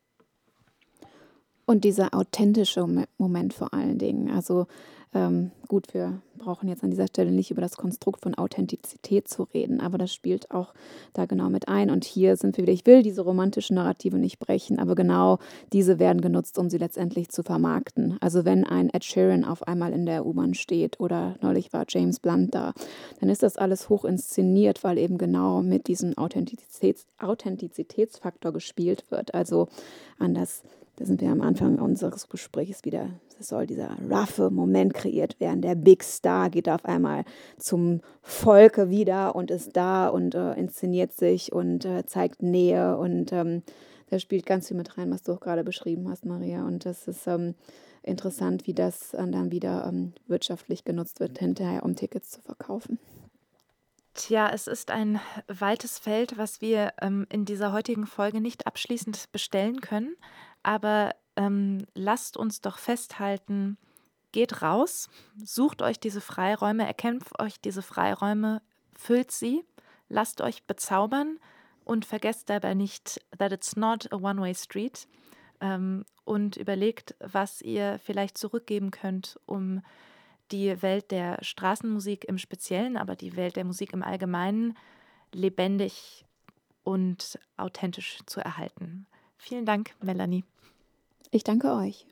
Und dieser authentische Moment vor allen Dingen. Also gut, wir brauchen jetzt an dieser Stelle nicht über das Konstrukt von Authentizität zu reden, aber das spielt auch da genau mit ein. Und hier sind wir wieder, ich will diese romantischen Narrative nicht brechen, aber genau diese werden genutzt, um sie letztendlich zu vermarkten. Also wenn ein Ed Sheeran auf einmal in der U-Bahn steht oder neulich war James Blunt da, dann ist das alles hoch inszeniert, weil eben genau mit diesem Authentizitätsfaktor gespielt wird. Also anders. Da sind wir am Anfang unseres Gesprächs wieder. Es soll dieser roughe Moment kreiert werden. Der Big Star geht auf einmal zum Volke wieder und ist da und inszeniert sich und zeigt Nähe. Und da spielt ganz viel mit rein, was du auch gerade beschrieben hast, Maria. Und das ist interessant, wie das dann wieder wirtschaftlich genutzt wird, hinterher, um Tickets zu verkaufen. Tja, es ist ein weites Feld, was wir in dieser heutigen Folge nicht abschließend bestellen können. Aber lasst uns doch festhalten, geht raus, sucht euch diese Freiräume, erkämpft euch diese Freiräume, füllt sie, lasst euch bezaubern und vergesst dabei nicht, that it's not a one-way street, und überlegt, was ihr vielleicht zurückgeben könnt, um die Welt der Straßenmusik im Speziellen, aber die Welt der Musik im Allgemeinen lebendig und authentisch zu erhalten. Vielen Dank, Melanie. Ich danke euch.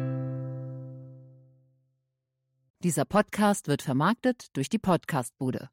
Dieser Podcast wird vermarktet durch die Podcastbude.